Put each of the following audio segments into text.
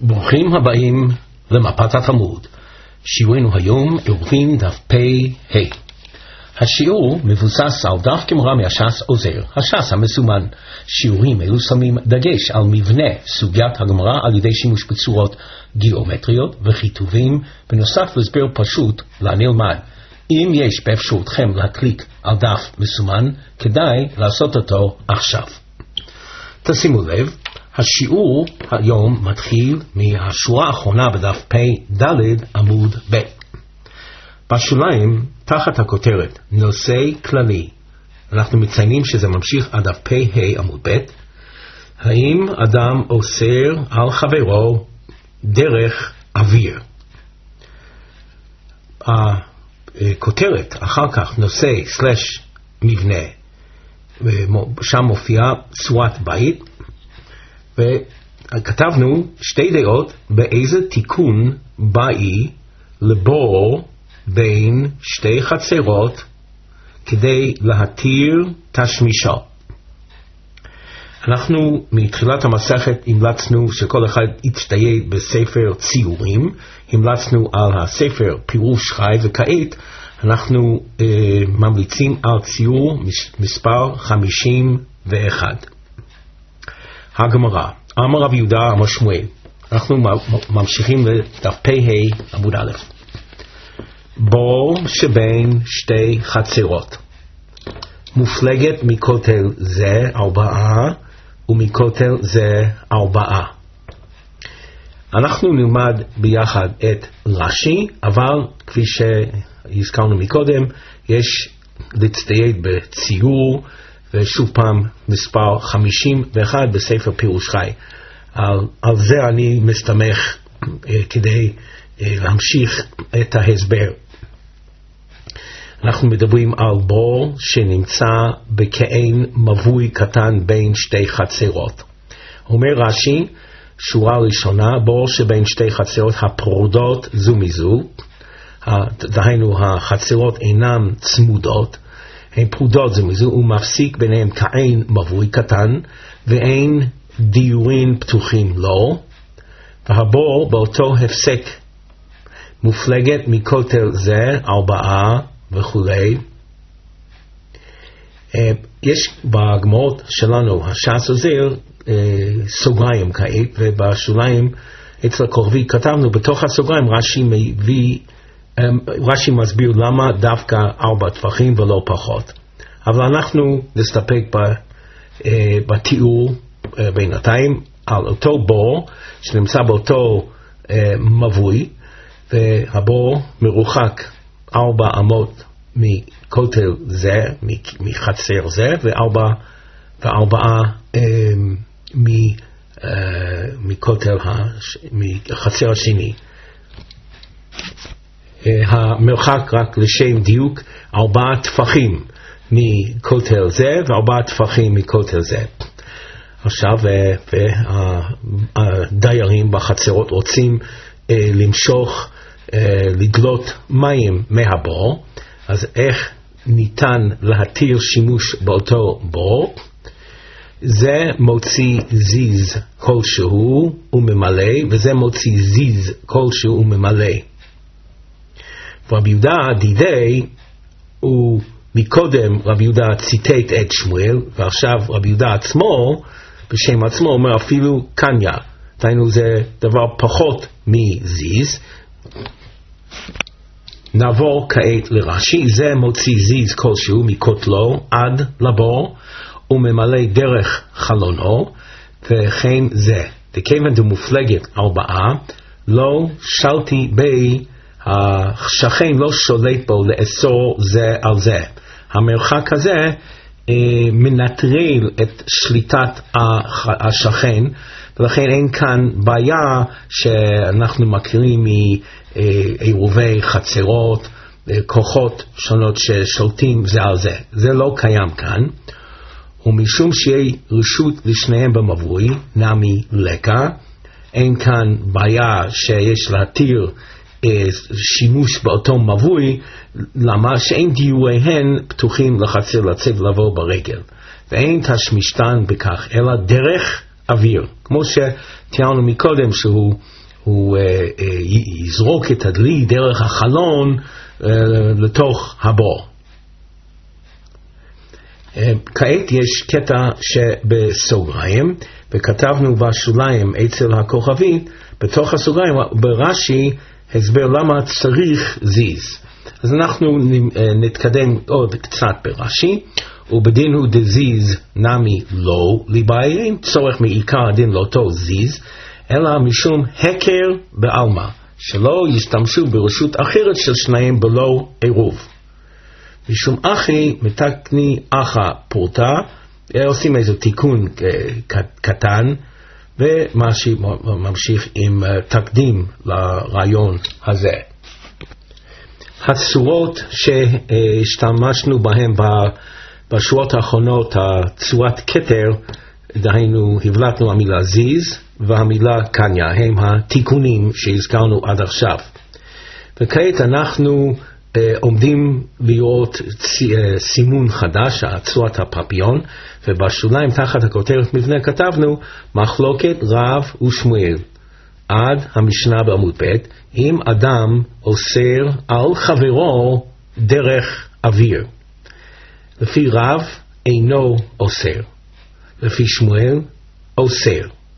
ברוכים הבאים למפת התלמוד. שיעורנו היום עירובין דף פ"ה. השיעור מבוסס על דף גמרא מהש"ס עוזר, הש"ס המסומן. שיעורים אלו שמים דגש על מבנה סוגיית הגמרא על ידי שימוש בצורות גיאומטריות וכיתובים, בנוסף להסבר פשוט לנלמד. אם יש באפשרותכם להקליק על דף מסומן, כדאי לעשות אותו עכשיו. תשימו לב, השיעור היום מתחיל מהשורה האחרונה בדף פ"ד עמוד ב'. בשוליים, תחת הכותרת נושא כללי, אנחנו מציינים שזה ממשיך עד דף פ"ה עמוד ב'. האם אדם אוסר על חברו דרך אוויר? הכותרת אחר כך נושא / מבנה, שם מופיעה צורת בית, וכתבנו שתי דעות באיזה תיקון באי לבור בין שתי חצרות כדי להתיר תשמישו. אנחנו מתחילת המסכת המלצנו שכל אחד יצטייד בספר ציורים, המלצנו על הספר פירוש חי, וכעת אנחנו ממליצים על ציור מספר 51. הגמרא, אמר רב יהודה אמר שמואל. אנחנו ממשיכים לדף פ"ה עמוד א'. בור שבין שתי חצרות, מופלגת מכותל זה 4 ומכותל זה 4. אנחנו נלמד ביחד את רש"י, אבל כפי שהזכרנו מקודם, יש להצטייד בציור, ושוב פעם מספר 51 בספר פירוש חי. על זה אני מסתמך כדי להמשיך את ההסבר. אנחנו מדברים על בור שנמצא בכעין מבוי קטן בין שתי חצרות. אומר רש"י, שורה ראשונה, בור שבין שתי חצרות הפרודות זו מזו, דהיינו החצרות אינן צמודות, הן פרודות זו מזו, ומפסיק ביניהם כעין מבוי קטן, ואין דיורין פתוחים לו, והבור באותו הפסק מופלגת מכותל זה 4 וכולי. יש בגמרות שלנו, הש"ס עוזר, סוגריים כעת, ובשוליים אצל הכוכבית כתבנו בתוך הסוגריים רש"י מסביר למה דווקא 4 טפחים ולא פחות. אבל אנחנו נסתפק בתיאור בינתיים על אותו בור שנמצא באותו מבוי, והבור מרוחק 4 אמות מכותל זה, מחצר זה, ו4 מכותל מחצר השני. המרחק, רק לשם דיוק, 4 טפחים מכותל זה ו4 טפחים מכותל זה. עכשיו הדיירים בחצרות רוצים למשוך, לדלות מים מהבור. אז איך ניתן להתיר שימוש באותו בור? זה מוציא זיז כלשהו וממלא, וזה מוציא זיז כלשהו וממלא. רבי יהודה דידי, ומקודם רבי יהודה ציטט את שמואל, ועכשיו רבי יהודה עצמו בשם עצמו אומר אפילו קניה, דהיינו זה דבר פחות מזיז. נעבור כעת לרש"י. זה מוציא זיז כלשהו מכותלו עד לבור וממלא דרך חלונו, וכן זה דכיוון דמופלגת 4 לא שלתי בי, השכן לא שולט בו לאסור זה על זה. המרחק הזה מנטרל את שליטת השכן, ולכן אין כאן בעיה שאנחנו מכירים מעירובי חצרות, כוחות שונות ששולטים זה על זה. זה לא קיים כאן, ומשום שיהיה רשות לשניהם במבוי, נמי לקה, אין כאן בעיה שיש להתיר שימוש באותו מבוי, למה שאין דיוריהן פתוחים לחצר לצאת לבוא ברגל, ואין תשמישתן בכך, אלא דרך אוויר. כמו שתיארנו מקודם שהוא יזרוק את הדלי דרך החלון לתוך הבור. כעת יש קטע שבסוגריים, וכתבנו בשוליים אצל הכוכבית, בתוך הסוגריים ברש"י הסבר למה צריך זיז. אז אנחנו נתקדם עוד קצת ברש"י. ובדין הוא דזיז נמי לא לבעיה, צורך מעיקר הדין לאותו זיז, אלא משום הקר בעלמא, שלא ישתמשו ברשות אחרת של שניים בלא עירוב. משום אחי מתקני אחא פורתא, עושים איזה תיקון קטן, וממשיך עם תקדים לרעיון הזה. הצורות שהשתמשנו בהן בשורות האחרונות, הצורת כתר, דהיינו הבלטנו המילה זיז והמילה קניה, הם התיקונים שהזכרנו עד עכשיו. וכעת אנחנו עומדים לראות סימון חדש, צורת הפפיון, ובשוליים תחת הכותרת מבנה כתבנו מחלוקת רב ושמואל עד המשנה בעמוד ב', אם אדם אוסר על חברו דרך אוויר. לפי רב אינו אוסר, לפי שמואל אוסר.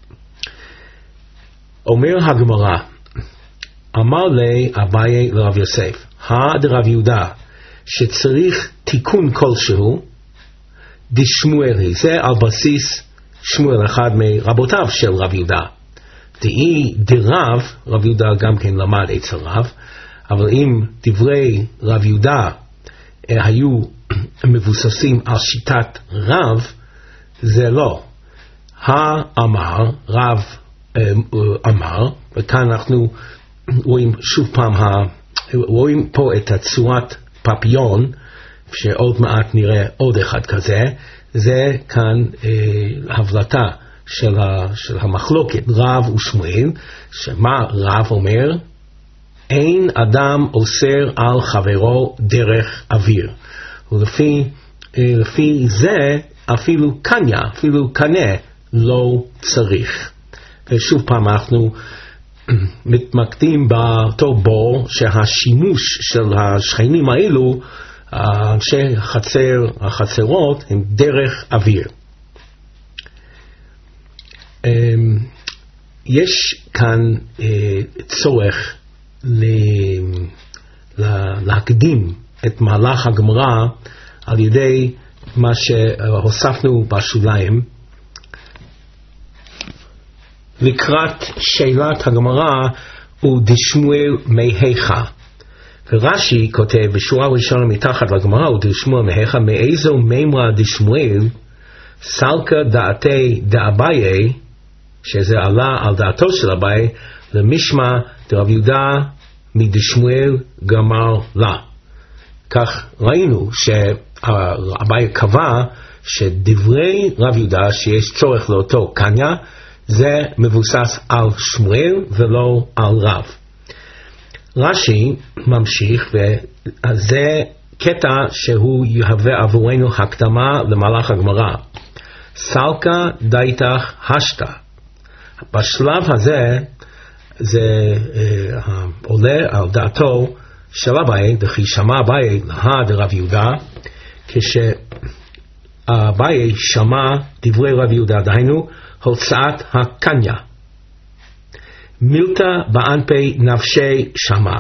אומר הגמרא, אמר לי אביי לרב יוסף, דרב יהודה, שצריך תיקון כלשהו, דשמואל היא, זה על בסיס שמואל, אחד מרבותיו של רב יהודה. דאי דרב, רב יהודה גם כן למד אצל רב, אבל אם דברי רב יהודה היו מבוססים על שיטת רב, זה לא. האמר, רב אמר, וכאן אנחנו רואים שוב פעם, רואים פה את הצורת פפיון, שעוד מעט נראה עוד אחד כזה, זה כאן הבלטה של המחלוקת רב ושמואל, שמה רב אומר? אין אדם אוסר על חברו דרך אוויר. ולפי זה אפילו קניה, אפילו קנה לא צריך. ושוב פעם אנחנו מתמקדים באותו בור שהשימוש של השכנים האלו, אנשי החצרות, הם דרך אוויר. יש כאן צורך להקדים את מהלך הגמרא על ידי מה שהוספנו בשוליים לקראת שאלת הגמרא ודשמואל מהיכא. ורש"י כותב בשורה ראשונה מתחת לגמרא ודשמואל מהיכא, מאיזו מימרא דשמואל סלקא דעתי דאביי, שזה עלה על דעתו של אביי, למשמע דרב יהודה מדשמואל גמר לה. כך ראינו שאביי קבע שדברי רב יהודה שיש צורך לאותו קניה, זה מבוסס על שמואל ולא על רב. רש"י ממשיך, וזה קטע שהוא יהווה עבורנו הקדמה למהלך הגמרא. סלקא דייתך השתא. בשלב הזה זה עולה על דעתו של אביי, דכי שמע אביי דרב יהודה, כשאביי שמע דברי רב יהודה, דהיינו הוצאת הקניה. מילתא באנפי נפשי שמע.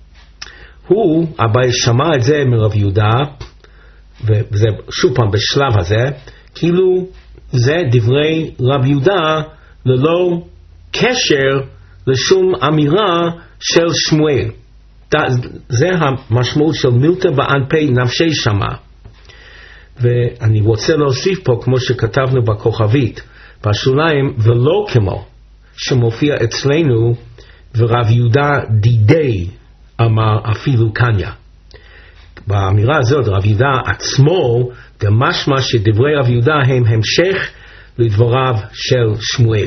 אביי שמע את זה מרב יהודה, וזה שוב פעם בשלב הזה, כאילו זה דברי רב יהודה ללא קשר לשום אמירה של שמואל. זה המשמעות של מילתא באנפי נפשי שמע. ואני רוצה להוסיף פה, כמו שכתבנו בכוכבית בשוליים, ולא כמו שמופיע אצלנו ורב יהודה דידי אמר אפילו קניה. באמירה הזאת רב יהודה עצמו גם משמע שדברי רב יהודה הם המשך לדבריו של שמואל.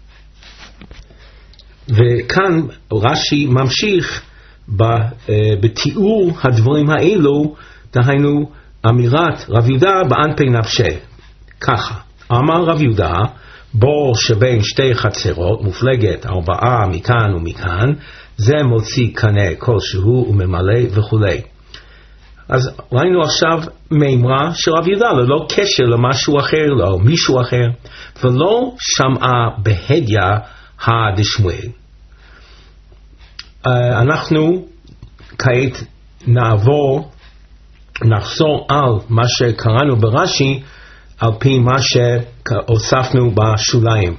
וכאן רש"י ממשיך בתיאור הדברים האלו, דהיינו אמירת רב יהודה באנפי נפשי. ככה אמר רב יהודה, בור שבין שתי חצרות, מופלגת 4 מכאן ומכאן, זה מוציא קנה כלשהו וממלא וכו'. אז ראינו עכשיו מימרה של רב יהודה, ללא קשר למשהו אחר, לא מישהו אחר, ולא שמעה בהדיא הדשמואל. אנחנו כעת נחזור על מה שקראנו ברש"י, על פי מה שהוספנו בשוליים.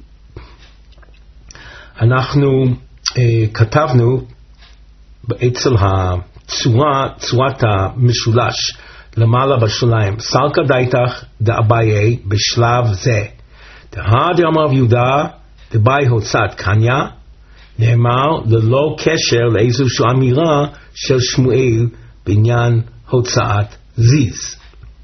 אנחנו כתבנו אצל צורת המשולש למעלה בשוליים, סלקא דייתך דאביי בשלב זה. דאמר רב יהודה דבאי הוצאת קניה, נאמר ללא קשר לאיזושהי אמירה של שמואל בעניין הוצאת זיז.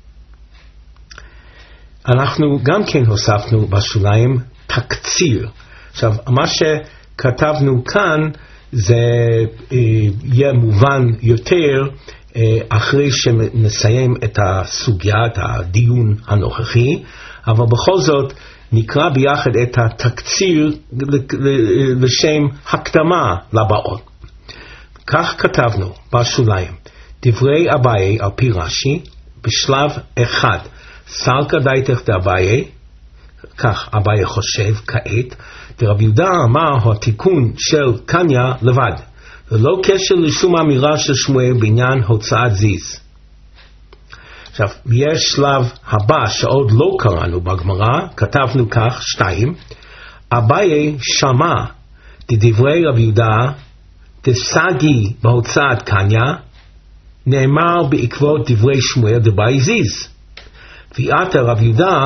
אנחנו גם כן הוספנו בשוליים תקציר. עכשיו, מה שכתבנו כאן זה יהיה מובן יותר אחרי שנסיים את הסוגיה, את הדיון הנוכחי, אבל בכל זאת נקרא ביחד את התקציר לשם הקדמה לבאות. כך כתבנו בשוליים, דברי אביי על פי רש"י בשלב 1, סלקא דייתך דאביי, כך אביי חושב כעת, דרב יהודה אמר התיקון של קניה לבד, ללא קשר לשום אמירה של שמואל בעניין הוצאת זיז. עכשיו, יש שלב הבא שעוד לא קראנו בגמרא, כתבנו כך 2, אביי שמע דדברי רב יהודה דסגי בהוצאת קניה, נאמר בעקבות דברי שמואל דבאי זיז. ויעתר רב יהודה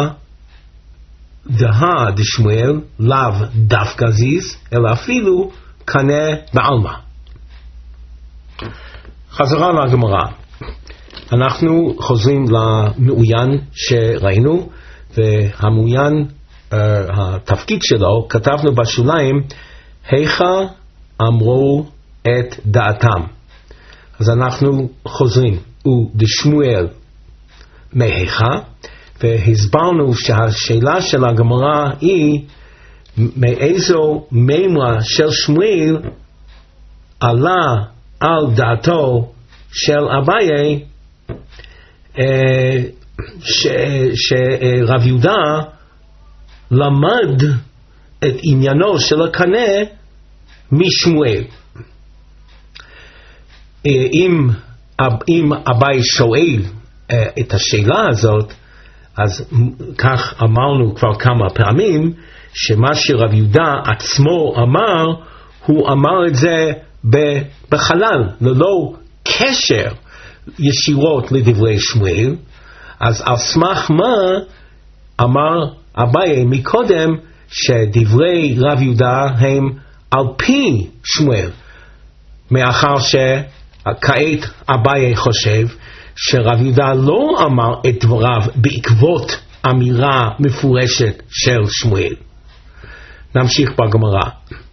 דהה דשמואל לאו דווקא זיז, אלא אפילו קנה בעלמא. חזרה לגמרא. אנחנו חוזרים למעוין שראינו, והמעוין, התפקיד שלו, כתבנו בשוליים, היכא אמרו את דעתם. אז אנחנו חוזרים, ודשמואל מהיכא, והסברנו שהשאלה של הגמרא היא מאיזו מימרה של שמואל עלה על דעתו של אביי שרב יהודה למד את עניינו של הקנה משמואל. אם אביי שואל את השאלה הזאת, אז כך אמרנו כבר כמה פעמים, שמה שרב יהודה עצמו אמר, הוא אמר את זה בחלל, ללא קשר ישירות לדברי שמואל. אז על סמך מה אמר אביי מקודם שדברי רב יהודה הם על פי שמואל, מאחר שכעת אביי חושב שרב יהודה לא אמר את דבריו בעקבות אמירה מפורשת של שמואל. נמשיך בגמרא.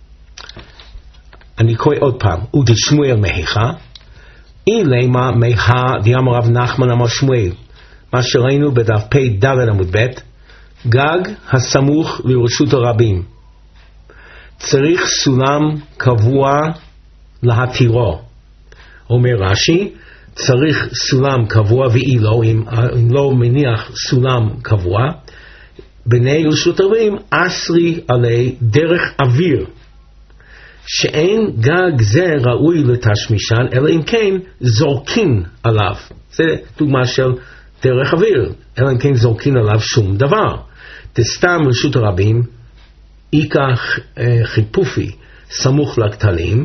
אני קורא עוד פעם, ודשמואל מהיכא, אילמה מהא דאמר רב נחמן אמר שמואל, מה שראינו בדף פ"ד עמוד ב', גג הסמוך לרשות הרבים, צריך סולם קבוע להתירו. אומר רש"י, צריך סולם קבוע, ואילו אם לא מניח סולם קבוע, בני רשות הרבים אסרי עלי דרך אוויר, שאין גג זה ראוי לתשמישן, אלא אם כן זורקין עליו. זה דוגמה של דרך אוויר, אלא אם כן זורקין עליו שום דבר. תסתם רשות הרבים, איקח חיפופי סמוך לכתלים,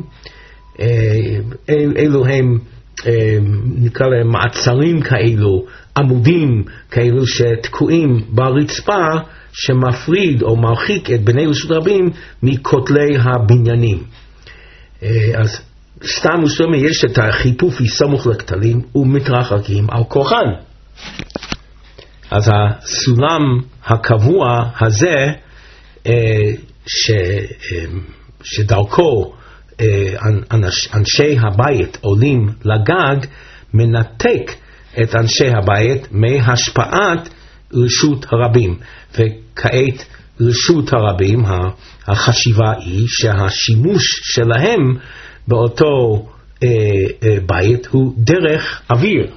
אלו הם נקרא להם מעצרים כאלו, עמודים כאלו שתקועים ברצפה, שמפריד או מרחיק את בני רשות רבים מכותלי הבניינים. אז סתם ושלום יש את החיפופי סמוך לכתלים ומתרחקים על כוחן. אז הסולם הקבוע הזה שדרכו אנשי הבית עולים לגג, מנתק את אנשי הבית מהשפעת רשות הרבים. וכעת רשות הרבים, החשיבה היא שהשימוש שלהם באותו בית הוא דרך אוויר.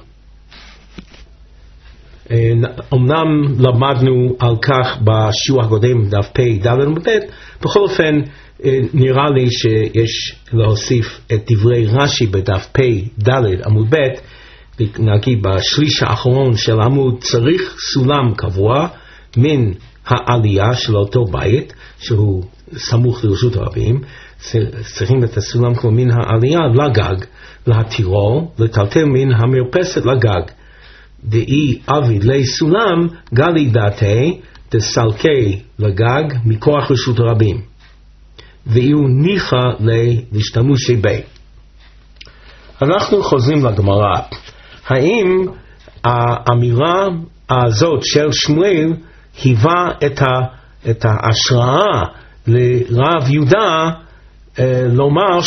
אמנם למדנו על כך בשיעור הקודם דף פ' ד' עמוד ב', בכל אופן נראה לי שיש להוסיף את דברי רש"י בדף פ' ד' עמוד ב', נגיד בשליש האחרון של עמוד, צריך סולם קבוע מן העלייה של אותו בית שהוא סמוך לרשות הרבים, צריכים את הסולם כמו מן העלייה לגג, להתירו, לטלטל מן המרפסת לגג. דאי אביד לי סולם גלי דעתי דסלקי לגג מכוח רשות הרבים, ואיהו ניחה להשתמושי בי. אנחנו חוזרים לגמרא. האם האמירה הזאת של שמואל היווה את ההשראה לרב יהודה לומר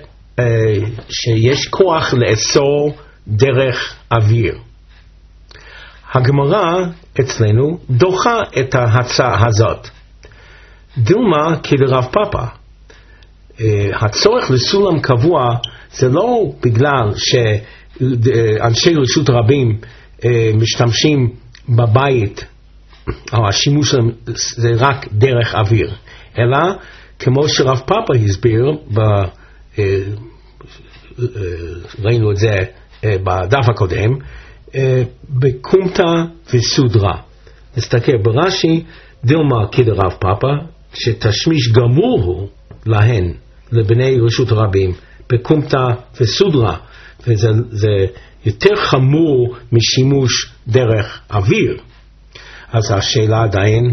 שיש כוח לאסור דרך אוויר? הגמרא אצלנו דוחה את ההצעה הזאת. דילמה כדרב פאפא. הצורך לסולם קבוע זה לא בגלל שאנשי רשות הרבים משתמשים בבית, או השימוש זה רק דרך אוויר, אלא כמו שרב פאפא הסביר, ראינו את זה בדף הקודם, בקומתא וסודרה. נסתכל ברש"י, דילמה כדרב פאפא, שתשמיש גמור הוא להן, לבני רשות הרבים, בקומתא וסודרה, וזה יותר חמור משימוש דרך אוויר. אז השאלה עדיין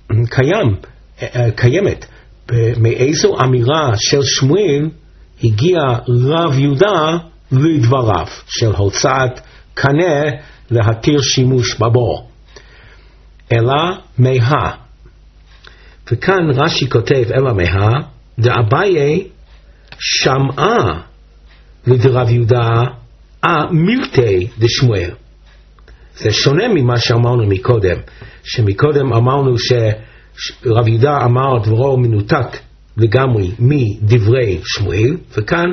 קיימת. מאיזו אמירה של שמואל הגיע רב יהודה לדבריו של הוצאת קנה להתיר שימוש בבור? אלא מה. וכאן רש"י כותב אלא מה, דאביי שמעה לדרב יהודה מילתי דשמואל. זה שונה ממה שאמרנו מקודם, שמקודם אמרנו שרב יהודה אמר דברו מנותק לגמרי מדברי שמואל, וכאן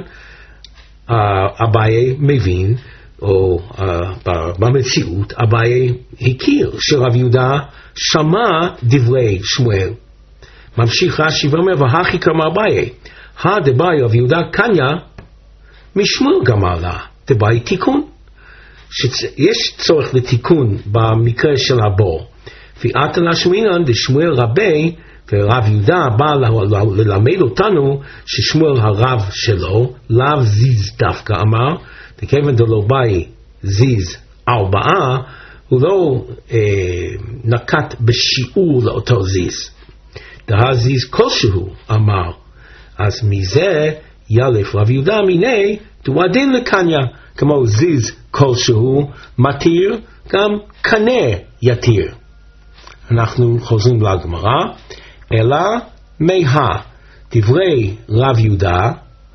אביי מבין, או במציאות אביי הכיר שרב יהודה שמע דברי שמואל. ממשיך רש"י ואומר, והכי כמה אביי, דבאי רב יהודה קניה משמואל גמר לה, דבאי תיקון. שיש צורך לתיקון במקרה של הבור. ואתה לשמינן דשמואל רבי, ורב יהודה בא ללמד אותנו ששמואל הרב שלו, לאו זיז דווקא אמר, וכיוון דלא באי זיז 4, הוא לא נקט בשיעור לאותו זיז. דה זיז כלשהו אמר, אז מזה ילף רב יהודה מיני דואדין לקניה, כמו זיז כלשהו מתיר, גם קנה יתיר. אנחנו חוזרים לגמרא, אלא מה דברי רב יהודה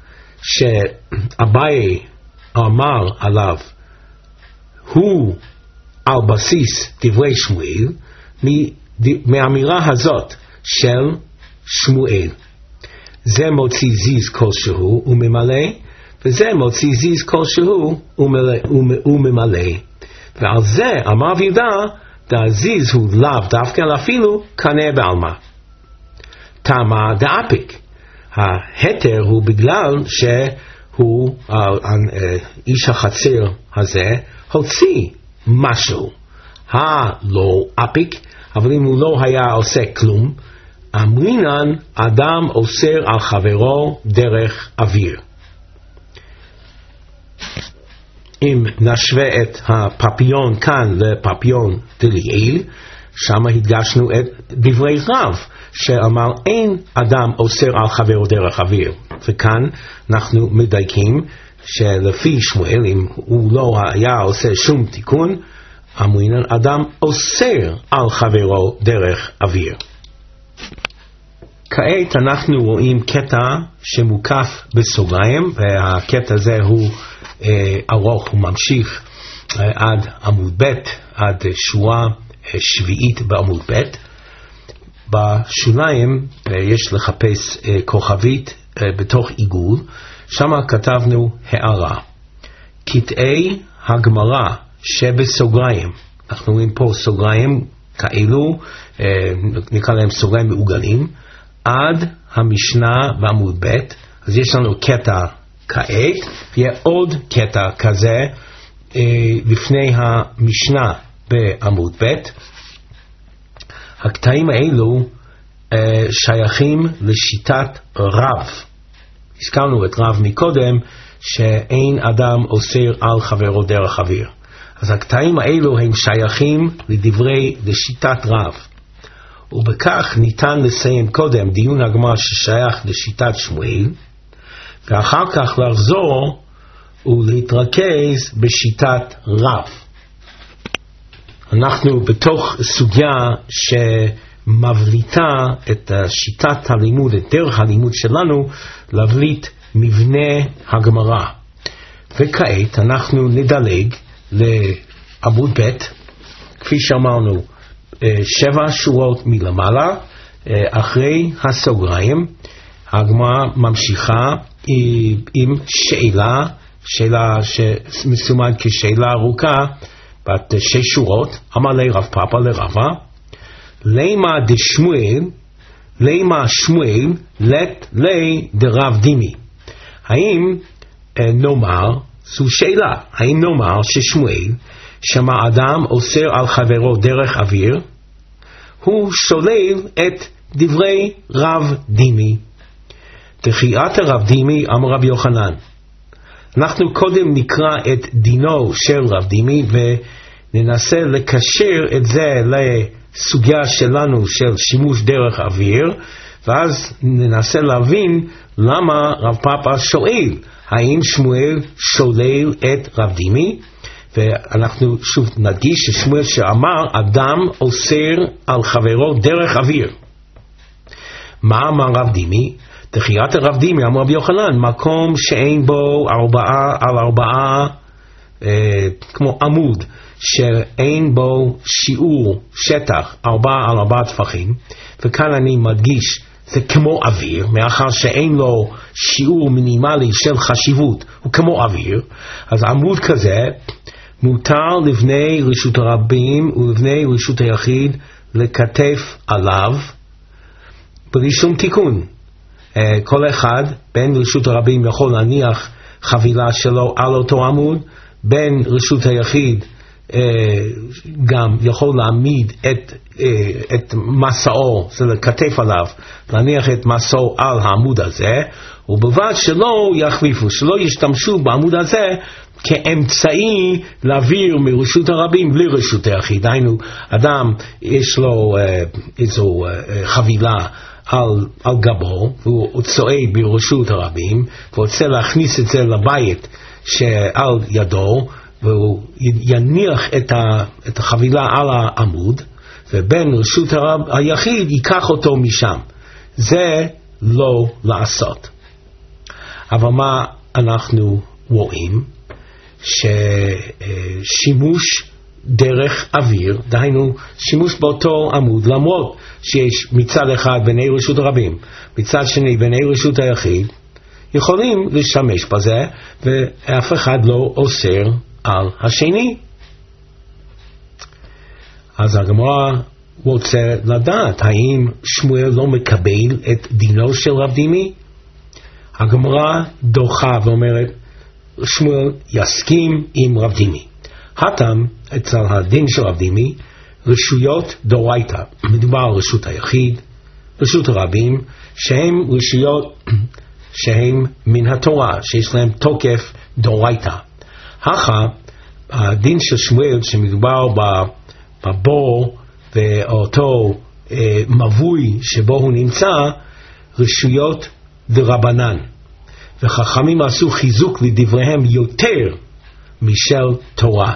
שאביי אמר עליו הוא על בסיס דברי שמואל, מהאמירה הזאת של שמואל. זה מוציא זיז כלשהו וממלא, וזה מוציא זיז כלשהו וממלא. ועל זה אמר רב יהודה, דהזיז הוא לאו דווקא אפילו קנה בעלמא. תמה דאפיק. ההתר הוא בגלל שהוא, איש החצר הזה, הוציא משהו. לא אפיק, אבל אם הוא לא היה עושה כלום, אמרינן אדם אוסר על חברו דרך אוויר. אם נשווה את הפפיון כאן לפפיון דליאל, שם הדגשנו את דברי רב שאמר אין אדם אוסר על חברו דרך אוויר, וכאן אנחנו מדייקים שלפי שמואל אם הוא לא היה עושה שום תיקון, אמרינן אדם אוסר על חברו דרך אוויר. כעת אנחנו רואים קטע שמוקף בסוגריים, והקטע הזה הוא ארוך, הוא ממשיך עד עמוד ב', עד שורה שביעית בעמוד ב'. בשוליים יש לחפש כוכבית בתוך עיגול, שם כתבנו הערה. קטעי הגמרא שבסוגריים, אנחנו רואים פה סוגריים כאלו, נקרא להם סוגריים מעוגלים, עד המשנה בעמוד ב', אז יש לנו קטע כעת, ויהיה עוד קטע כזה לפני המשנה בעמוד ב'. הקטעים האלו שייכים לשיטת רב. הזכרנו את רב מקודם, שאין אדם אוסר על חברו דרך אוויר. אז הקטעים האלו הם שייכים לשיטת רב. ובכך ניתן לסיים קודם דיון הגמרא ששייך לשיטת שמואל, ואחר כך לחזור ולהתרכז בשיטת רב. אנחנו בתוך סוגיה שמבליטה את שיטת הלימוד, את דרך הלימוד שלנו, להבליט מבנה הגמרא. וכעת אנחנו נדלג לעמוד ב', כפי שאמרנו, 7 שורות מלמעלה, אחרי הסוגריים, הגמרא ממשיכה עם שאלה שמסומן כשאלה ארוכה, בת 6 שורות. אמר לי רב פאפא לרבא, למה שמואל לת לי דרב דימי. האם נאמר, זו שאלה, האם נאמר ששמואל שמע אדם אוסר על חברו דרך אוויר, הוא שולל את דברי רב דימי. תחיית הרב דימי אמר רבי יוחנן. אנחנו קודם נקרא את דינו של רב דימי וננסה לקשר את זה לסוגיה שלנו של שימוש דרך אוויר, ואז ננסה להבין למה רב פאפא שואל, האם שמואל שולל את רב דימי. ואנחנו שוב נדגיש ששמואל שאמר אדם אוסר על חברו דרך אוויר. מה אמר רב דימי? תחיית הרב דימי אמר רבי יוחנן, מקום שאין בו 4x4, כמו עמוד, שאין בו שיעור שטח 4x4 טפחים, וכאן אני מדגיש, זה כמו אוויר, מאחר שאין לו שיעור מינימלי של חשיבות, הוא כמו אוויר, אז עמוד כזה מותר לבני רשות הרבים ולבני רשות היחיד לכתף עליו בלי שום תיקון. כל אחד בין רשות הרבים יכול להניח חבילה שלו על אותו עמוד, בין רשות היחיד גם יכול להעמיד את מסעו, זה לכתף עליו, להניח את מסעו על העמוד הזה, ובלבד שלא יחליפו, שלא ישתמשו בעמוד הזה כאמצעי להעביר מרשות הרבים לרשות היחיד. היינו, אדם יש לו איזו חבילה על גבו, והוא צועד ברשות הרבים, ורוצה להכניס את זה לבית שעל ידו, והוא יניח את החבילה על העמוד, ובין רשות היחיד ייקח אותו משם. זה לא לעשות. אבל מה אנחנו רואים? ששימוש דרך אוויר, דהיינו שימוש באותו עמוד, למרות שיש מצד אחד בני רשות הרבים, מצד שני בני רשות היחיד, יכולים להשתמש בזה, ואף אחד לא אוסר על השני. אז הגמרא רוצה לדעת, האם שמואל לא מקבל את דינו של רב דימי? הגמרא דוחה ואומרת, שמואל יסכים עם רב דימי. הטעם אצל הדין של רב דימי, רשויות דאורייתא, מדובר על רשות היחיד, רשות הרבים, שהם רשויות שהם מן התורה, שיש להם תוקף דאורייתא. הדין של שמואל שמדובר בבור ואותו מבוי שבו הוא נמצא, רשויות דרבנן. וחכמים עשו חיזוק לדבריהם יותר משל תורה.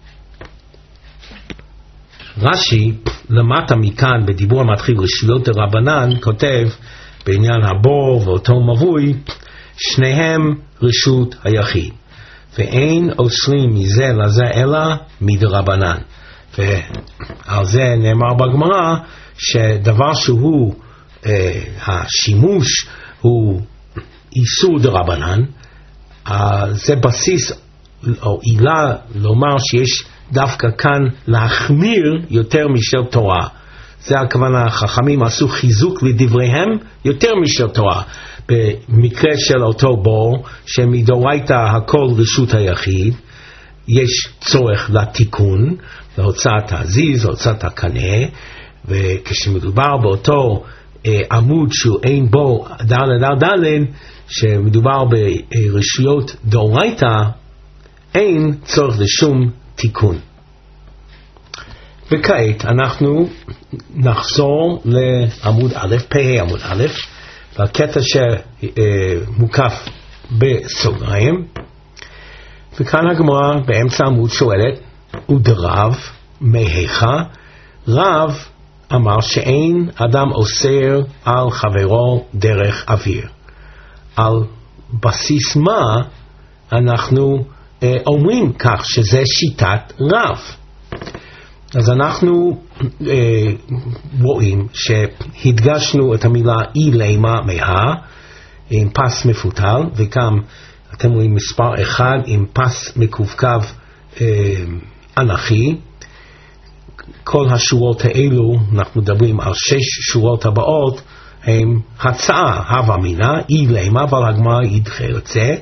רש"י למטה מכאן בדיבור המתחיל רשויות דרבנן כותב בעניין הבור ואותו מבוי, שניהם רשות היחיד, ואין אוסרים מזה לזה אלא מדרבנן. ועל זה נאמר בגמרא שדבר שהוא השימוש הוא איסור דרבנן, זה בסיס או עילה לומר שיש דווקא כאן להחמיר יותר משל תורה. זה הכוונה, החכמים עשו חיזוק לדבריהם יותר משל תורה. במקרה של אותו בור, שמדאורייתא הכל רשות היחיד, יש צורך לתיקון, להוצאת העזיז, להוצאת הקנה, וכשמדובר באותו עמוד שהוא אין בו דלת, שמדובר ברשויות דאורייתא, אין צורך לשום תיקון. וכעת אנחנו נחזור לעמוד א', פ"ה עמוד א', והקטע שמוקף בסוגריים, וכאן הגמרא באמצע העמוד שואלת, ודרב מהיכה, רב אמר שאין אדם אוסר על חברו דרך אוויר. על בסיס מה אנחנו אומרים כך שזה שיטת רב? אז אנחנו רואים שהדגשנו את המילה אילמה מהה עם פס מפותל, וגם אתם רואים מספר 1 עם פס מקווקו אנכי. כל השורות האלו, אנחנו מדברים על 6 שורות הבאות, הם הצעה, הווה מינה, אילמה, אבל הגמרא ידחה את זה,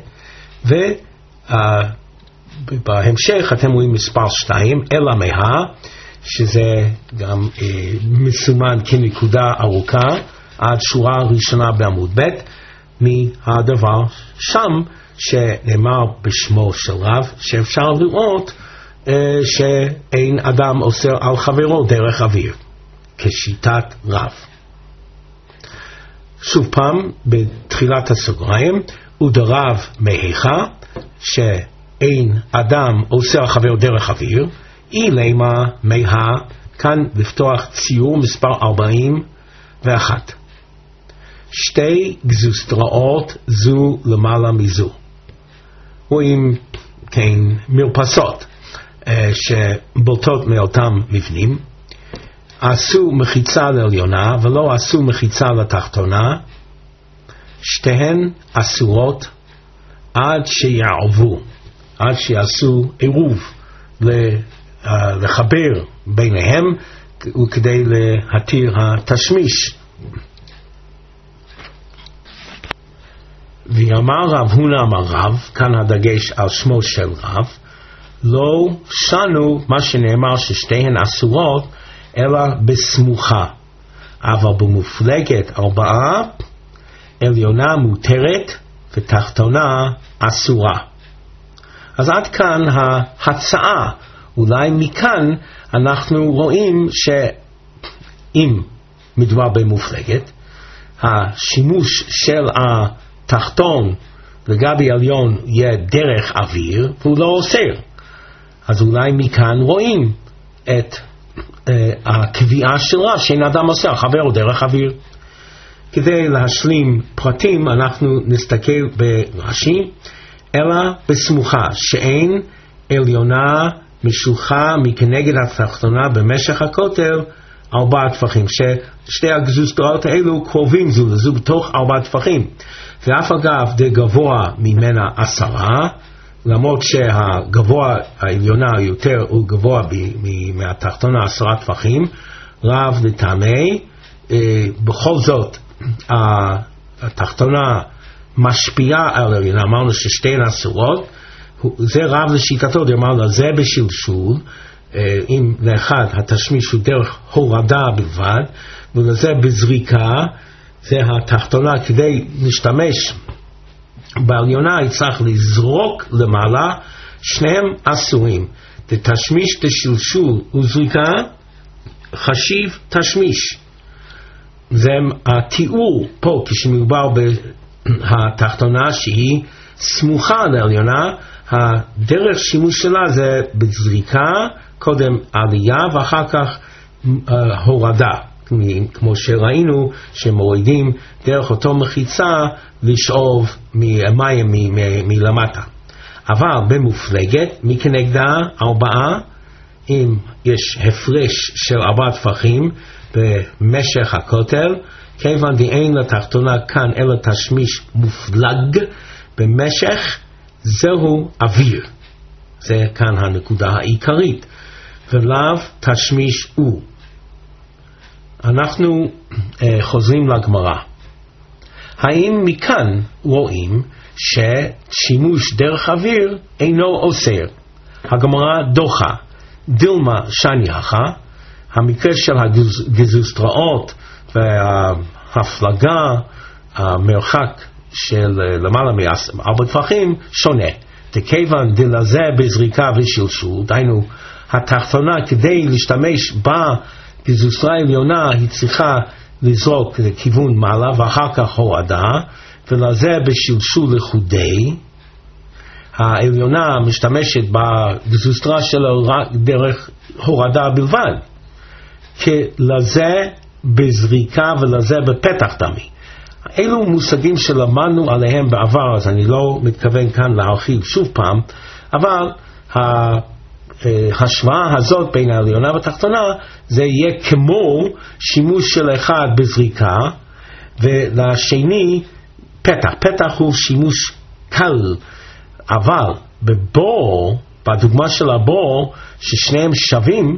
ובהמשך אתם רואים מספר 2, אלא מהה, שזה גם מסומן כנקודה ארוכה עד שורה ראשונה בעמוד ב', מהדבר שם שנאמר בשמו של רב, שאפשר לראות שאין אדם אוסר על חברו דרך אוויר, כשיטת רב. שוב פעם, בתחילת הסוגריים, ודרב מהיכה, שאין אדם אוסר על חברו דרך אוויר, אילמה מהה, כאן לפתוח ציור מספר 41. 2 גזוסטראות זו למעלה מזו. רואים כן מרפסות שבולטות מאותם מבנים. עשו מחיצה לעליונה ולא עשו מחיצה לתחתונה. שתיהן אסורות עד שיערבו, עד שיעשו עירוב לחבר ביניהם וכדי להתיר התשמיש. ואמר רב הונא אמר רב, כאן הדגש על שמו של רב, לא שנו מה שנאמר ששתיהן אסורות אלא בסמוכה, אבל במופלגת 4 עליונה מותרת ותחתונה אסורה. אז עד כאן ההצעה. אולי מכאן אנחנו רואים שאם מדובר במופלגת, השימוש של התחתון לגבי עליון יהיה דרך אוויר והוא לא אוסר. אז אולי מכאן רואים את הקביעה של רב שאין אדם אוסר חברו דרך אוויר. כדי להשלים פרטים אנחנו נסתכל ברש"י, אלא בסמוכה שאין עליונה משוחה מכנגד התחתונה במשך הכותל 4 טפחים, ששתי הגזוסטראות האלו קרובים זו לזו בתוך 4 טפחים, ואף אגב די גבוה ממנה 10, למרות שהגבוה העליונה יותר הוא גבוה מהתחתונה 10 טפחים, רב לטעמי, בכל זאת התחתונה משפיעה על העליונה, אמרנו ששתיהן אסורות, זה רב לשיטתו, אמר לה זה בשלשול, אם לאחד התשמיש הוא דרך הורדה בלבד, ולזה בזריקה, זה התחתונה, כדי להשתמש בעליונה יצטרך לזרוק למעלה, שניהם אסורים. תשמיש תשלשול וזריקה חשיב תשמיש. זה התיאור פה כשמדובר בתחתונה שהיא סמוכה לעליונה, הדרך שימוש שלה זה בזריקה, קודם עלייה ואחר כך הורדה, כמו שראינו שמורידים דרך אותו מחיצה לשאוב מים מלמטה. אבל במופלגת מכנגדה 4, אם יש הפרש של 4 טפחים במשך הכותל, כיוון דאין לתחתונה כאן אלא תשמיש מופלג במשך, זהו אוויר. זה כאן הנקודה העיקרית, ולאו תשמיש הוא. אנחנו חוזרים לגמרא. האם מכאן רואים ששימוש דרך אוויר אינו אוסר? הגמרא דוחה, דילמה שניחה, המקרה של הגזוסטראות וההפלגה, המרחק של למעלה מ4 טפחים שונה. דכיוון דלזה בזריקה ושלשול, דהיינו התחתונה כדי להשתמש בגזוסטרה העליונה היא צריכה לזרוק לכיוון מעלה ואחר כך הורדה, ולזה בשלשול לחודי, העליונה משתמשת בגזוסטרה שלו רק דרך הורדה בלבד, לזה בזריקה ולזה בפתח דמי. אלו מושגים שלמדנו עליהם בעבר, אז אני לא מתכוון כאן להרחיב שוב פעם, אבל ההשוואה הזאת בין העליונה והתחתונה זה יהיה כמו שימוש של אחד בזריקה ולשני פתח. פתח הוא שימוש קל, אבל בבור, בדוגמה של הבור ששניהם שווים,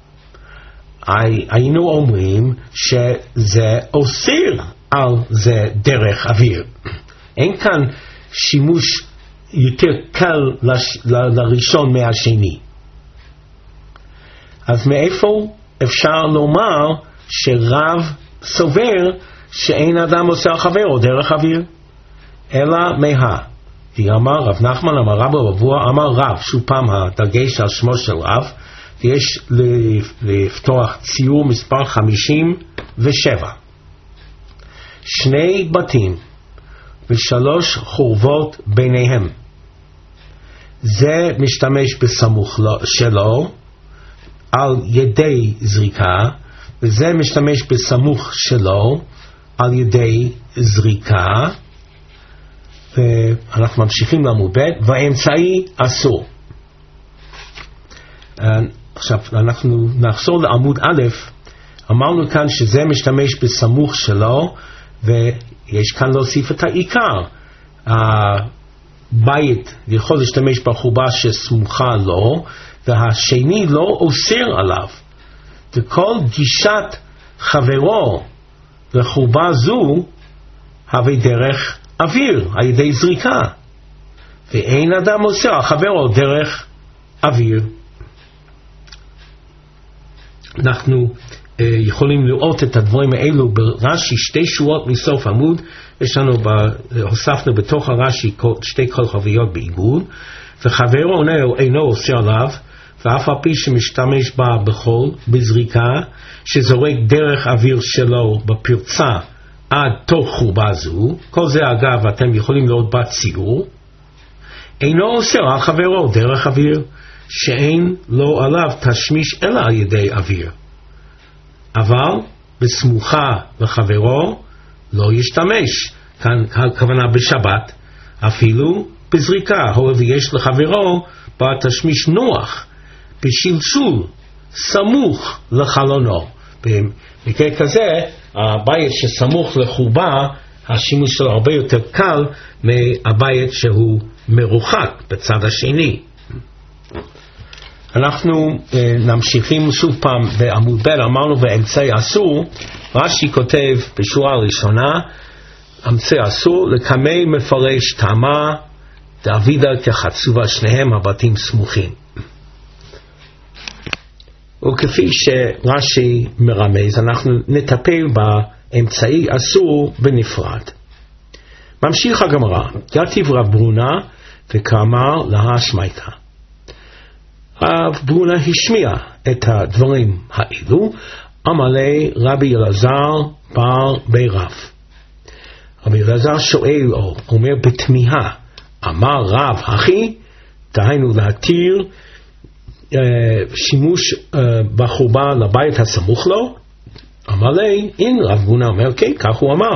היינו אומרים שזה אוסר על זה דרך אוויר. אין כאן שימוש יותר קל לראשון מהשני. אז מאיפה אפשר לומר שרב סובר שאין אדם עושה על חברו דרך אוויר? אלא כי אמר רב נחמן, אמר רב רבוע, אמר רב, שוב פעם הדגש על שמו של רב, יש לפתוח ציור מספר 57. 2 בתים ו3 חורבות ביניהם. זה משתמש בסמוך שלו על ידי זריקה, וזה משתמש בסמוך שלו על ידי זריקה. ואנחנו ממשיכים לעמוד ב', והאמצעי אסור. עכשיו אנחנו נחזור לעמוד א', אמרנו כאן שזה משתמש בסמוך שלו, ויש כאן להוסיף את העיקר. הבית יכול להשתמש בחובה שסמוכה לו, והשני לא אוסר עליו. וכל גישת חברו לחובה זו הווה דרך אוויר, על ידי זריקה. ואין אדם אוסר על חברו דרך אוויר. אנחנו יכולים לראות את הדברים האלו ברש"י 2 שורות מסוף עמוד. יש לנו הוספנו בתוך הרש"י 2 כוכביות בעיגול, וחברו אינו אוסר עליו, ואף על פי שמשתמש בה בכל בזריקה שזורק דרך אוויר שלו בפרצה עד תוך חורבה זו. כל זה אגב אתם יכולים לראות בציור. אינו אוסר על חברו דרך אוויר, שאין לו עליו תשמיש אלא על ידי אוויר. אבל בסמוכה לחברו לא ישתמש, כאן הכוונה בשבת, אפילו בזריקה, הואיל ויש לחברו בתשמיש נוח, בשלשול סמוך לחלונו. במקרה כזה, הבית שסמוך לחורבה, השימוש שלו הרבה יותר קל מהבית שהוא מרוחק בצד השני. אנחנו נמשיכים שוב פעם בעמוד ב', אמרנו באמצעי אסור. רש"י כותב בשורה הראשונה, אמצעי אסור לקמי מפרש תמה דאבידה כחצובה, שניהם הבתים סמוכים. וכפי שרש"י מרמז, אנחנו נטפל באמצעי אסור בנפרד. ממשיך הגמרא, יתיב רב ברונה וכאמר לה שמייתא. רב ברונה השמיע את הדברים האלו, אמר לי רבי אלעזר בר בי רב. רבי אלעזר שואל או אומר בתמיהה, אמר רב אחי, דהיינו להתיר שימוש בחורבה לבית הסמוך לו? אמר לי, אין. רב ברונה אומר כן, כך הוא אמר.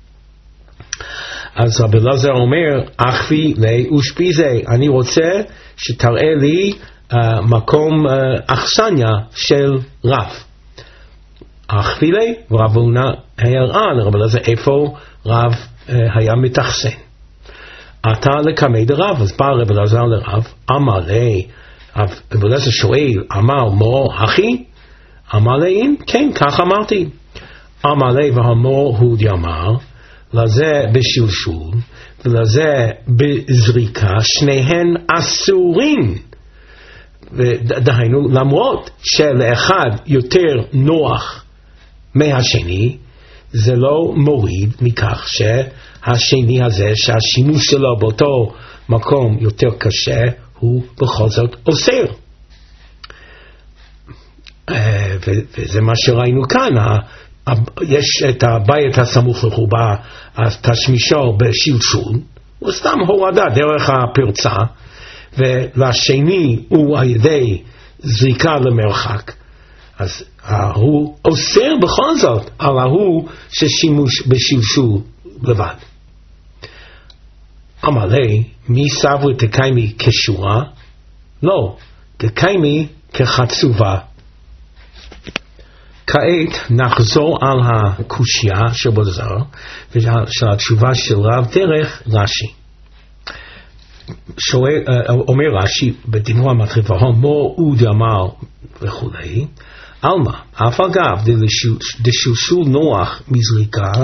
אז רבי אלעזר אומר, אחי לי אושפיזה, אני רוצה שתראה לי מקום אכסניה של רב. אחפילי, ורב הונא הערה לרב אלעזר איפה רב היה מתחסן. עתה לקמי דרב, אז בא רב אלעזר לרב, אמר לי, רב אלעזר שואל, אמר מור אחי? אמר לי, כן, כך אמרתי. אמר לי, והמור הוא אמר, לזה בשלשול, ולזה בזריקה, שניהן אסורים. דהיינו, למרות שלאחד יותר נוח מהשני, זה לא מוריד מכך שהשני הזה, שהשימוש שלו באותו מקום יותר קשה, הוא בכל זאת אוסר. וזה מה שראינו כאן. יש את הבית הסמוך לחובה, תשמישו בשלשול, הוא סתם הורדה דרך הפרצה, ולשני הוא על ידי זריקה למרחק. אז הוא אוסר בכל זאת על ההוא ששימוש בשלשול לבד. אמר לי, מי סברי תקיימי כשורה? לא, תקיימי כחצובה. כעת נחזור על הקושיה שבזר ושל התשובה של רב דרך רש"י. אומר רש"י בדימוי המטריף ההומו ודאמר וכולי, אלמה, אף אגב דשלשול נוח מזריקה,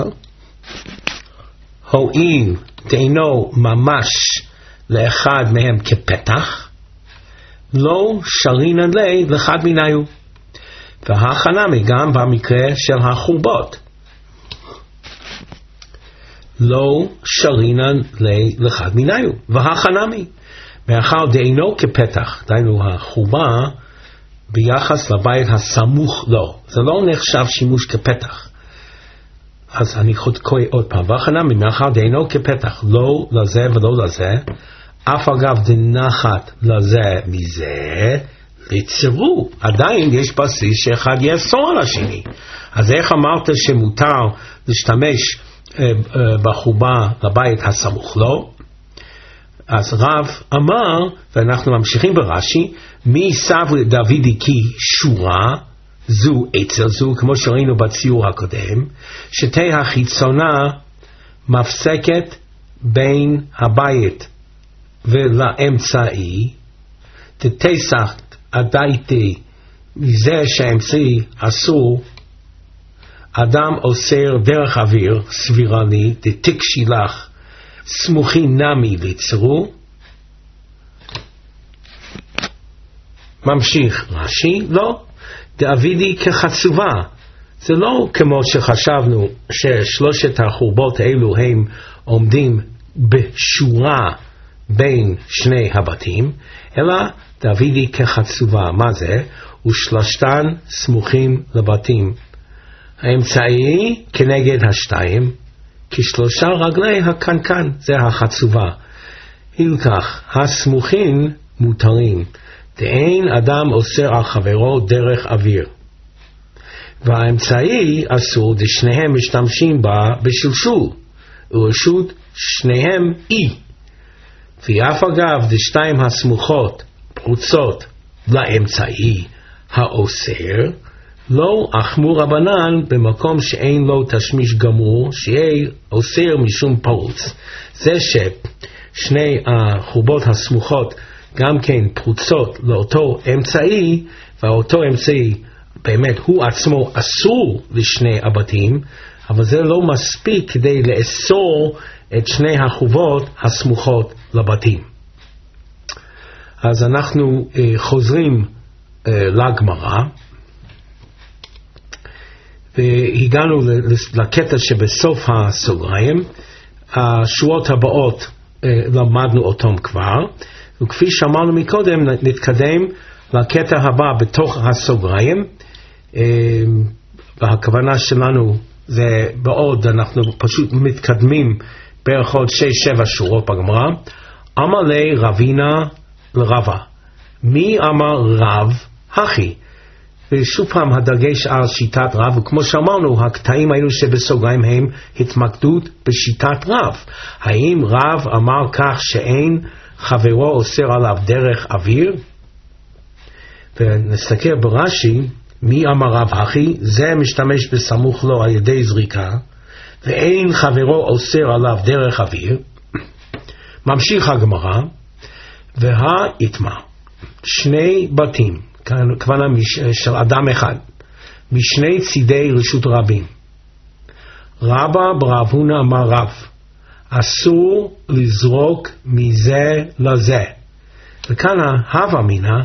הואיל דאינו ממש לאחד מהם כפתח, לא שרינן לי לאחד מניו. והחנמי גם במקרה של החורבות, לא שרינן לי לאחד מניו. והחנמי, מאחר דאינו כפתח, דהיינו החורבה ביחס לבית הסמוך לו, זה לא נחשב שימוש כפתח. אז אני קורא עוד פעם, והחנמי, מאחר דאינו כפתח, לא לזה ולא לזה, אף אגב דנחת לזה מזה, לצירו, עדיין יש בסיס שאחד יאסור על השני. אז איך אמרת שמותר להשתמש בחובה לבית הסמוך לו? אז רב אמר, ואנחנו ממשיכים ברש"י, מי סברי דוידי כי שורה, זו אצל זו, כמו שראינו בציור הקודם, שתי החיצונה מפסקת בין הבית ולאמצעי, תתסח עדייתי מזה שהאמצעי אסור, אדם אוסר דרך אוויר, סבירה לי, דתקשי לך, סמוכי נמי ליצרו. ממשיך רש"י, לא, דאבידי כחצובה. זה לא כמו שחשבנו ששלושת החורבות האלו הם עומדים בשורה בין שני הבתים, אלא דאבידי כחצובה. מה זה? ושלושתן סמוכים לבתים. האמצעי כנגד השתיים, כשלושה רגלי הקנקן, זה החצובה. הילקח, הסמוכים מותרים, דאין אדם אוסר על חברו דרך אוויר. והאמצעי אסור, דשניהם משתמשים בה בשלשול, ורשות שניהם אי. ואף אגב דשתיים הסמוכות פרוצות לאמצעי האוסר, לא אחמו רבנן במקום שאין לו תשמיש גמור, שיהיה אוסר משום פרוץ. זה ששני החורבות הסמוכות גם כן פרוצות לאותו אמצעי, ואותו אמצעי באמת הוא עצמו אסור לשני הבתים, אבל זה לא מספיק כדי לאסור את שני החורבות הסמוכות לבתים. אז אנחנו חוזרים לגמרא, והגענו לקטע שבסוף הסוגריים. השורות הבאות למדנו אותם כבר, וכפי שאמרנו מקודם נתקדם לקטע הבא בתוך הסוגריים, והכוונה שלנו זה בעוד אנחנו פשוט מתקדמים בערך עוד 6-7 שורות בגמרא. אמר לי רבינה לרבה, מי אמר רב הכי? ושוב פעם הדגש על שיטת רב, וכמו שאמרנו הקטעים האלו שבסוגריים הם התמקדות בשיטת רב. האם רב אמר כך שאין חברו אוסר עליו דרך אוויר? ונסתכל ברש"י, מי אמר רב הכי? זה משתמש בסמוך לו על ידי זריקה, ואין חברו אוסר עליו דרך אוויר. ממשיך הגמרא, והאיתמר, שני בתים, כוונה של אדם אחד, משני צידי רשות רבים. רבא ברב הונא אמר רב, אסור לזרוק מזה לזה. וכאן ההווה אמינא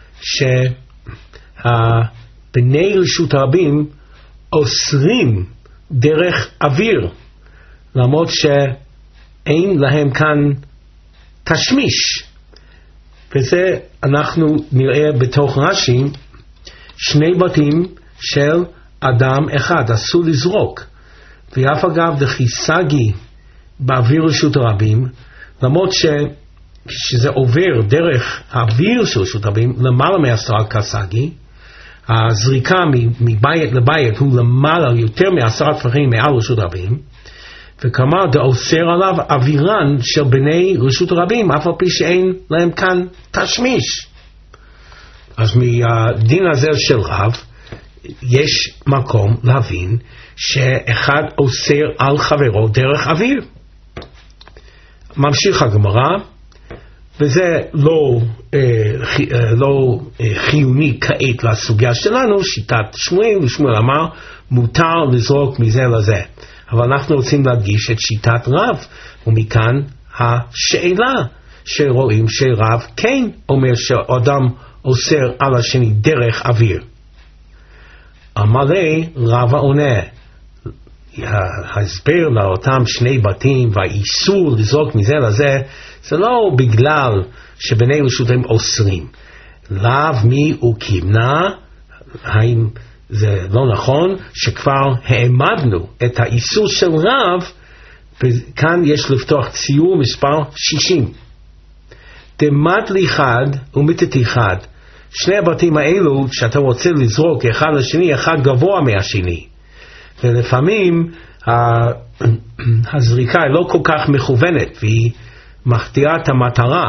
שבני רשות רבים אוסרים דרך אוויר, למרות שאין להם כאן תשמיש. וזה אנחנו נראה בתוך רש"י, שני בתים של אדם אחד, אסור לזרוק. ואף אגב דחיסגי באוויר רשות רבים, למרות שזה עובר דרך האוויר של רשות רבים, למעלה מ10 קסגי, הזריקה מבית לבית הוא למעלה יותר מ10 טפחים מעל רשות רבים, וכמה דאוסר עליו אווירן של בני רשות רבים, אף על פי שאין להם כאן תשמיש. אז מהדין הזה של רב, יש מקום להבין שאחד אוסר על חברו דרך אוויר. ממשיך הגמרא, וזה לא חיוני כעת לסוגיה שלנו, שיטת שמואל, ושמואל אמר מותר לזרוק מזה לזה. אבל אנחנו רוצים להדגיש את שיטת רב, ומכאן השאלה שרואים שרב כן אומר שאדם אוסר על השני דרך אוויר. אמר לי רב עונה, ההסבר לאותם שני בתים והאיסור לזרוק מזה לזה, זה לא בגלל שבני רשותים אוסרים. לאו מי וקימנה, האם זה לא נכון שכבר העמדנו את האיסור של רב, וכאן יש לפתוח ציור מספר 60. דמת לי חד ומתתי חד. שני הבתים האלו שאתה רוצה לזרוק אחד לשני, אחד גבוה מהשני. ולפעמים הזריקה היא לא כל כך מכוונת, והיא מחטיאה את המטרה.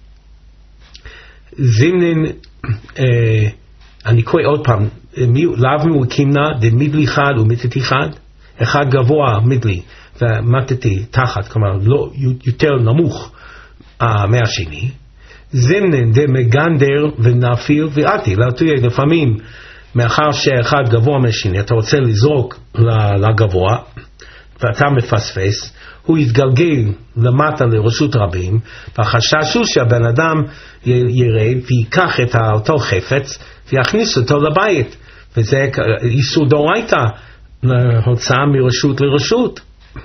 זימנין, אני קורא עוד פעם, לאו מוקימנה, דמידלי חד ומתתי חד, אחד גבוה מדלי ומתתי תחת, כלומר לא יותר נמוך מהשני. זימנין דמגנדר ונפיל ועתי, לפעמים מאחר שאחד גבוה מהשני, אתה רוצה לזרוק לגבוה, ואתה מפספס, הוא יתגלגל למטה לרשות רבים, והחשש הוא שהבן אדם ירד ויקח את אותו חפץ, ויכניס אותו לבית, וזה איסור דאורייתא, להוצאה מרשות לרשות.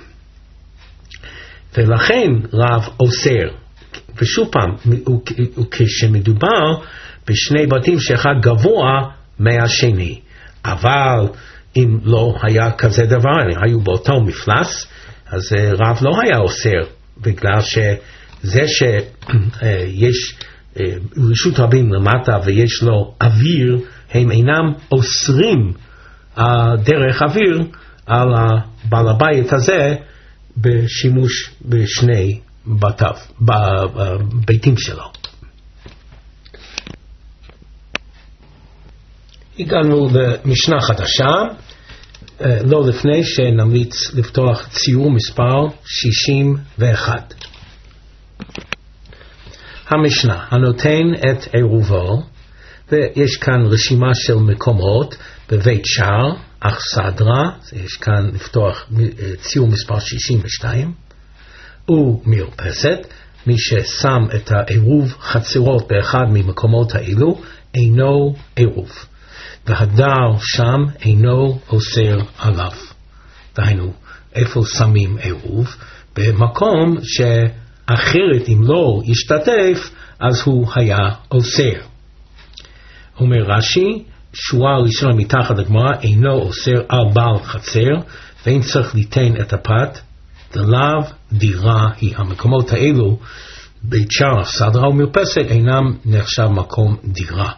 ולכן רב אוסר, ושוב פעם, כשמדובר בשני בתים שאחד גבוה מהשני, אבל אם לא היה כזה דבר, היו באותו מפלס, אז רב לא היה אוסר, בגלל שזה שיש רשות רבים למטה ויש לו אוויר, הם אינם אוסרים דרך אוויר על בעל הבית הזה בשימוש בשני ביתים שלו. הגענו למשנה חדשה, לא לפני שנמליץ לפתוח ציור מספר 61. המשנה הנותן את עירובו, ויש כאן רשימה של מקומות בבית שער, אכסדרה, יש כאן לפתוח ציור מספר 62, ומרפסת, מי ששם את העירוב חצרות באחד ממקומות האלו, אינו עירוב. והדר שם אינו אוסר עליו. דהיינו, איפה שמים עירוב? במקום שאחרת אם לא ישתתף, אז הוא היה אוסר. אומר רש"י, שורה ראשונה מתחת לגמרא, אינו אוסר על בעל חצר, ואין צריך ליתן את הפת, דלאו דירה היא. המקומות האלו, בית שער, סדרה ומרפסת, אינם נחשב מקום דירה.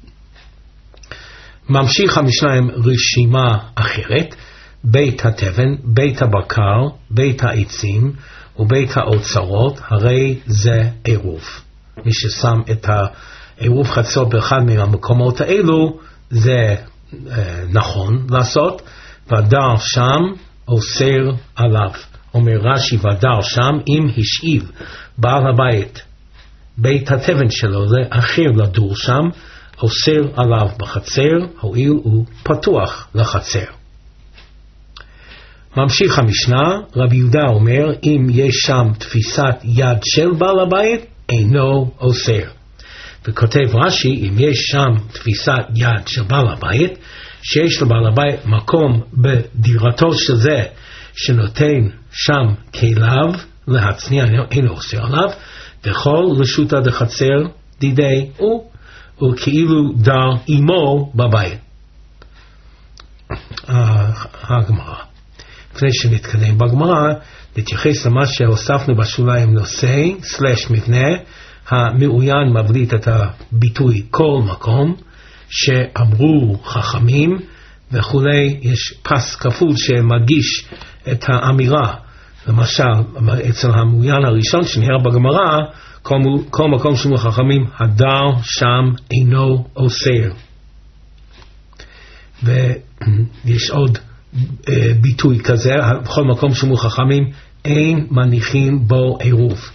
ממשיך המשנה עם רשימה אחרת, בית התבן, בית הבקר, בית העצים ובית האוצרות, הרי זה עירוב. מי ששם את העירוב חצות באחד מהמקומות האלו, זה נכון לעשות, ודר שם אוסר עליו. אומר רש"י, ודר שם אם השאיב בעל הבית בית התבן שלו לאחר לדור שם, אוסר עליו בחצר, הואיל הוא פתוח לחצר. ממשיך המשנה, רבי יהודה אומר, אם יש שם תפיסת יד של בעל הבית, אינו אוסר. וכותב רש"י, אם יש שם תפיסת יד של בעל הבית, שיש לבעל הבית מקום בדירתו של זה, שנותן שם כליו להצניע, אינו אוסר עליו, וכל רשותא דחצר דידי הוא כאילו דר אמו בבית. הגמרא. לפני שנתקדם בגמרא, נתייחס למה שהוספנו בשוליים נושא / מבנה. המעוין מבליט את הביטוי כל מקום שאמרו חכמים וכולי. יש פס כפול שמדגיש את האמירה. למשל, אצל המעוין הראשון שנראה בגמרא, כל מקום שאמרו חכמים, הדר שם אינו אוסר. ויש עוד ביטוי כזה, בכל מקום שאמרו חכמים, אין מניחים בו עירוב.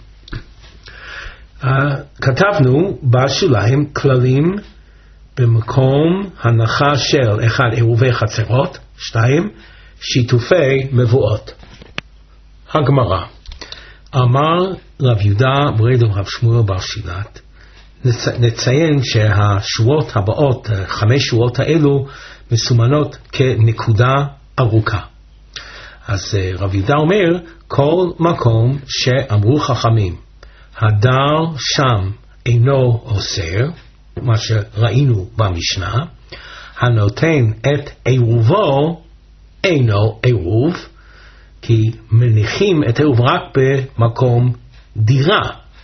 כתבנו בשוליים כללים במקום הנחה של 1. עירובי חצרות, 2. שיתופי מבואות. הגמרא. אמר רב יהודה ברד רב שמואל בר שילת, נציין שהשורות הבאות, 5 שורות האלו, מסומנות כנקודה ארוכה. אז רב יהודה אומר, כל מקום שאמרו חכמים, הדר שם אינו אוסר, מה שראינו במשנה, הנותן את עירובו אינו עירוב, כי מניחים את העירוב רק במקום דירה,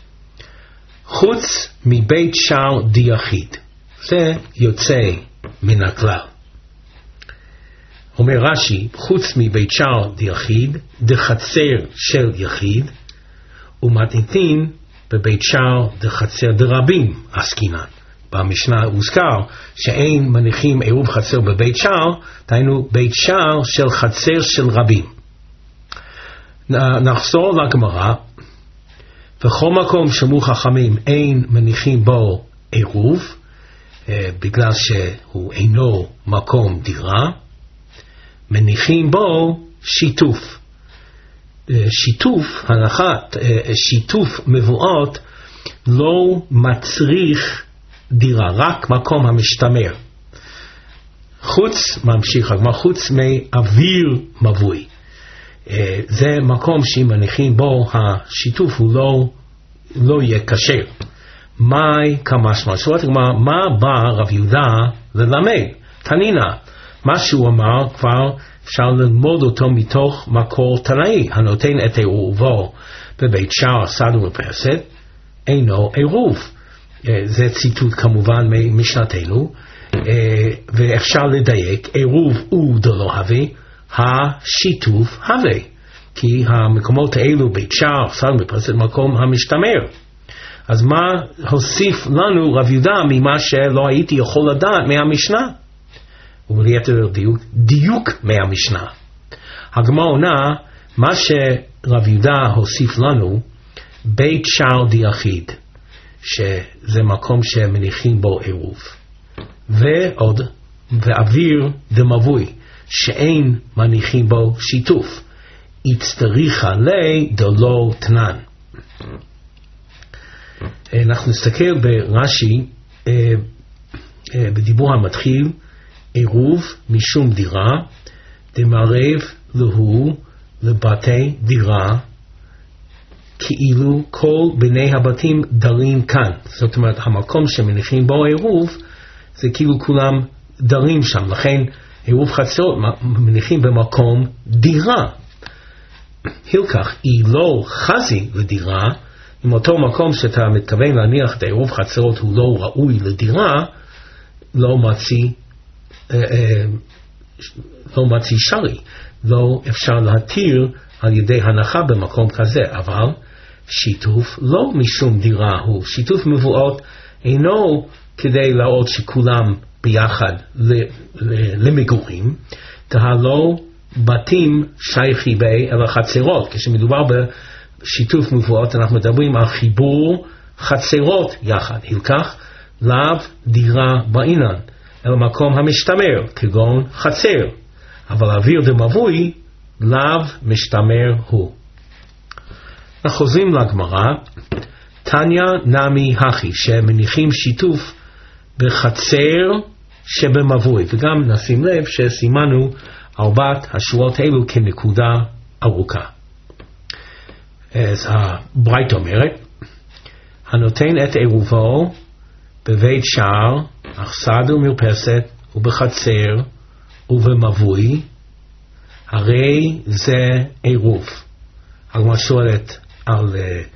חוץ מבית שער דיחיד. זה יוצא מן הכלל. אומר רש"י, חוץ מבית שער דיחיד, דחצר של יחיד, ומתניתין בבית שער דחצר דרבים עסקינן. במשנה הוזכר שאין מניחים עירוב חצר בבית שער, דהיינו בית שער של חצר של רבים. נחזור לגמרא, וכל מקום שאמרו חכמים אין מניחים בו עירוב, בגלל שהוא אינו מקום דירה, מניחים בו שיתוף. שיתוף מבואות לא מצריך דירה, רק מקום המשתמר. ממשיך הגמרא, חוץ מאוויר מבוי. זה מקום שאם מניחים בו השיתוף הוא לא יהיה כשר. מאי כמשמע. שואלת הגמרא, מה בא רב יהודה ללמד? תנינה, מה שהוא אמר כבר אפשר ללמוד אותו מתוך מקור תנאי, הנותן את עירובו בבית שער סדום ופסד, אינו עירוב. זה ציטוט כמובן ממשנתנו, ואפשר לדייק, עירוב הוא דלא הווה, השיתוף הווה, כי המקומות האלו בית שער סדום ופסד מקום המשתמר. אז מה הוסיף לנו רב יהודה ממה שלא הייתי יכול לדעת מהמשנה? וליתר דיוק מהמשנה. הגמרא עונה, מה שרב יהודה הוסיף לנו, בית שער דיחיד, שזה מקום שמניחים בו עירוב, ועוד, ואוויר דמבוי, שאין מניחים בו שיתוף, הצטריכה לי דלא תנן. אנחנו נסתכל ברש"י, בדיבור המתחיל, עירוב משום דירה, דמערב להו לבתי דירה, כאילו כל בני הבתים דרים כאן. זאת אומרת, המקום שמניחים בו עירוב, זה כאילו כולם דרים שם. לכן, עירוב חצרות מניחים במקום דירה. הילקח, היא לא חזי לדירה, אם אותו מקום שאתה מתכוון להניח את עירוב חצרות הוא לא ראוי לדירה, לא מצי שרי, לא אפשר להתיר על ידי הנחה במקום כזה. אבל שיתוף לא משום דירה הוא, שיתוף מבואות אינו כדי להראות שכולם ביחד למגורים, תהלו בתים שייכי בי אל החצרות. כשמדובר בשיתוף מבואות אנחנו מדברים על חיבור חצרות יחד, הלקח לאו דירה בעינן אל מקום המשתמר כגון חצר, אבל אוויר דמבוי לאו משתמר הוא. חוזרים לגמרא, תניא נמי הכי, שמניחים שיתוף בחצר שבמבוי, וגם נשים לב שסימנו 4 השורות האלו כנקודה ארוכה. אז הברייתא אומרת, הנותן את עירובו בבית שער, אכסד ומרפסת ובחצר ובמבוי, הרי זה עירוב. הגמרא שואלת על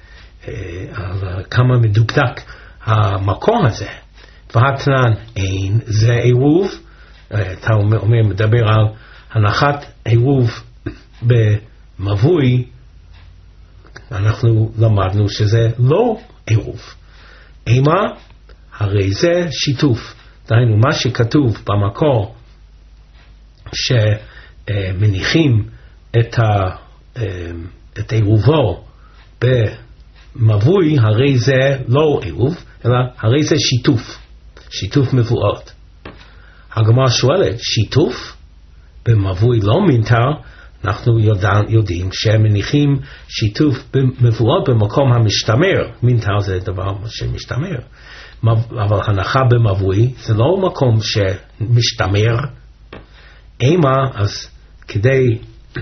כמה מדוקדק המקום הזה. והתנן אין זה עירוב. אתה מדבר על הנחת עירוב במבוי, אנחנו למדנו שזה לא עירוב. אימה, הרי זה שיתוף. דהיינו, מה שכתוב במקור שמניחים את עירובו במבוי, הרי זה לא עירוב, אלא הרי זה שיתוף מבואות. הגמרא שואלת, שיתוף במבוי לא מינתר? אנחנו יודעים שמניחים שיתוף מבואות במקום המשתמר. מינתר זה דבר שמשתמר, אבל הנחה במבוי זה לא מקום שמשתמר. אימה, אז כדי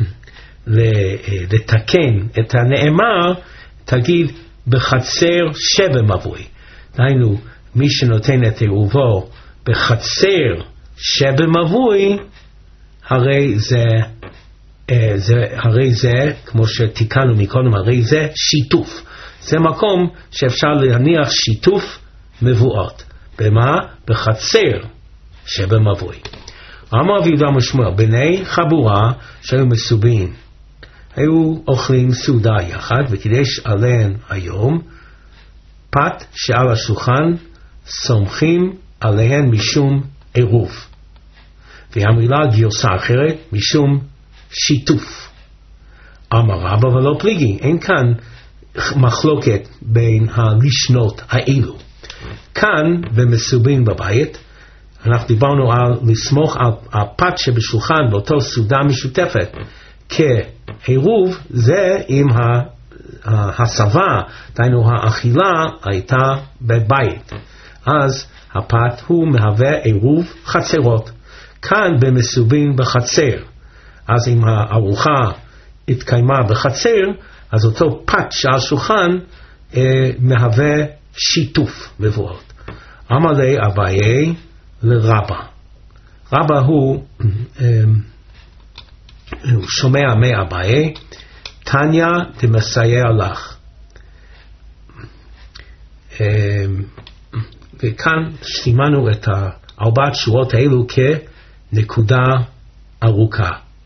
לתקן את הנאמר, תגיד בחצר שבמבוי. דהיינו, מי שנותן את עירובו בחצר שבמבוי, הרי זה, כמו שתיקנו מקודם, הרי זה שיתוף. זה מקום שאפשר להניח שיתוף מבואות. במה? בחצר שבמבוי. אמר רבי יהודה משמואל, בני חבורה שהיו מסובין, היו אוכלים סעודה יחד, וקידש עליהן היום, פת שעל השולחן סומכים עליהן משום עירוב. והמילה גרסה אחרת משום שיתוף. אמר רבא ולא פליגי, אין כאן מחלוקת בין הלשנות האלו. כאן במסובין בבית, אנחנו דיברנו על לסמוך על הפת שבשולחן באותו סעודה משותפת כעירוב, זה עם הסבה, דהיינו האכילה הייתה בבית, אז הפת הוא מהווה עירוב חצרות. כאן במסובין בחצר, אז אם הארוחה התקיימה בחצר, אז אותו פת שעל שולחן מהווה שיתוף מבואות. אמר לי אביי לרבא, רבא הוא שומע מאביי, תניא דמסייע לך. וכאן סימנו את 4 שורות האלו כנקודה ארוכה.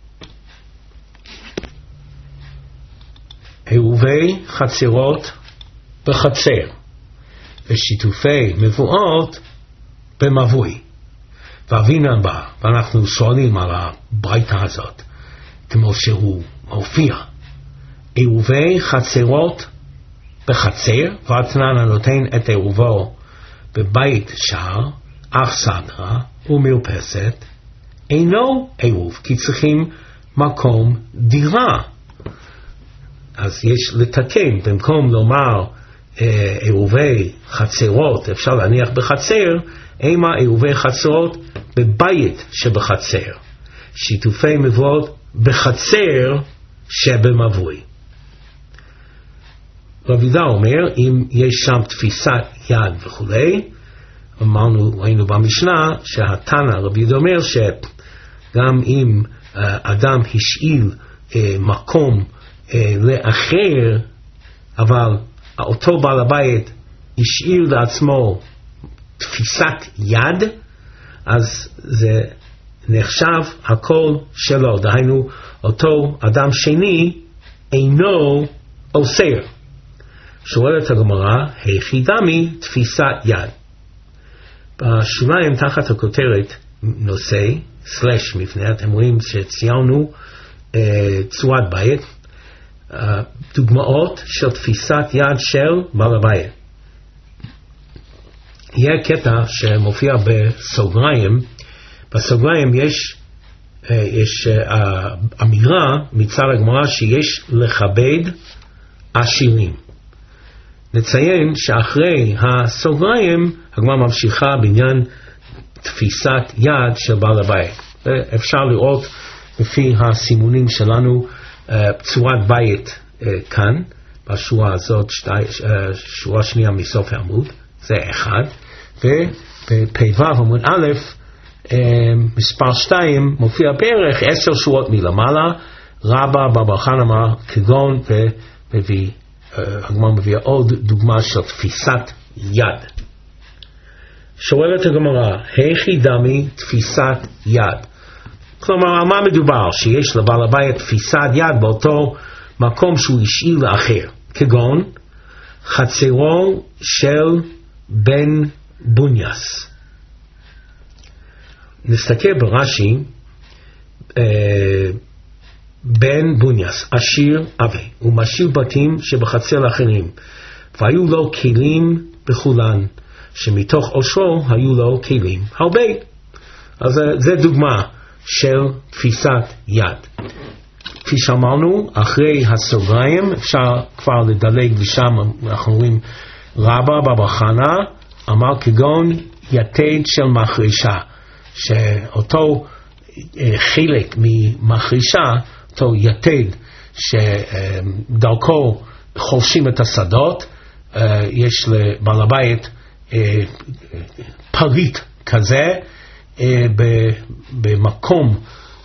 עירובי חצרות בחצר ושיתופי מבואות במבוי. ואבינן בה, ואנחנו שואלים על הברייתא הזאת, כמו שהוא מופיע, עירובי חצרות בחצר, והתנן הנותן את עירובו בבית שער, אכסדרה ומרפסת, אינו עירוב, כי צריכים מקום דירה. אז יש לתקן, במקום לומר עירובי חצרות, אפשר להניח בחצר, אימה עירובי חצרות בבית שבחצר, שיתופי מבואות בחצר שבמבוי. רבי יהודה אומר, אם יש שם תפיסת יד וכולי, ראינו במשנה שהתנא רבי יהודה אומר שגם אם אדם השאיל מקום לאחר, אבל אותו בעל הבית השאיל לעצמו תפיסת יד, אז זה נחשב הכל שלו. דהיינו, אותו אדם שני אינו אוסר. שואלת הגמרא, היכי דמי תפיסת יד. בשוליים תחת הכותרת נושא סלש מבנה, אתם רואים שציינו צורת בית, דוגמאות של תפיסת יד של בעל הבית. יהיה קטע שמופיע בסוגריים, בסוגריים יש אמירה מצד הגמרא שיש לכבד עשירים. נציין שאחרי הסוגריים הגמרא ממשיכה בעניין תפיסת יד של בעל הבית. אפשר לראות לפי הסימונים שלנו צורת בית כאן, בשורה הזאת, שורה שנייה מסוף העמוד, זה אחד, ובפ"ו עמוד א', מספר 2 מופיע בערך 10 שורות מלמעלה, רבא בבר חנא כגון, הגמרא מביא עוד דוגמה של תפיסת יד. שואלת הגמרא, היכי דמי תפיסת יד? כלומר, על מה מדובר? שיש לבעל הבית תפיסת יד באותו מקום שהוא השאיר לאחר, כגון חצרו של בן בוניאס. נסתכל ברש"י, בן בוניאס, עשיר אבי, הוא משאיר בתים שבחצר לאחרים, והיו לו כלים בכולן, שמתוך עושרו היו לו כלים הרבה. אז זה דוגמה של תפיסת יד. כפי שאמרנו, אחרי הסוגריים אפשר כבר לדלג, ושם אנחנו רואים רבא בבר חנא אמר כגון יתד של מחרישה, שאותו חלק ממחרישה, אותו יתד שדרכו חורשים את השדות, יש לבעל הבית פריט כזה במקום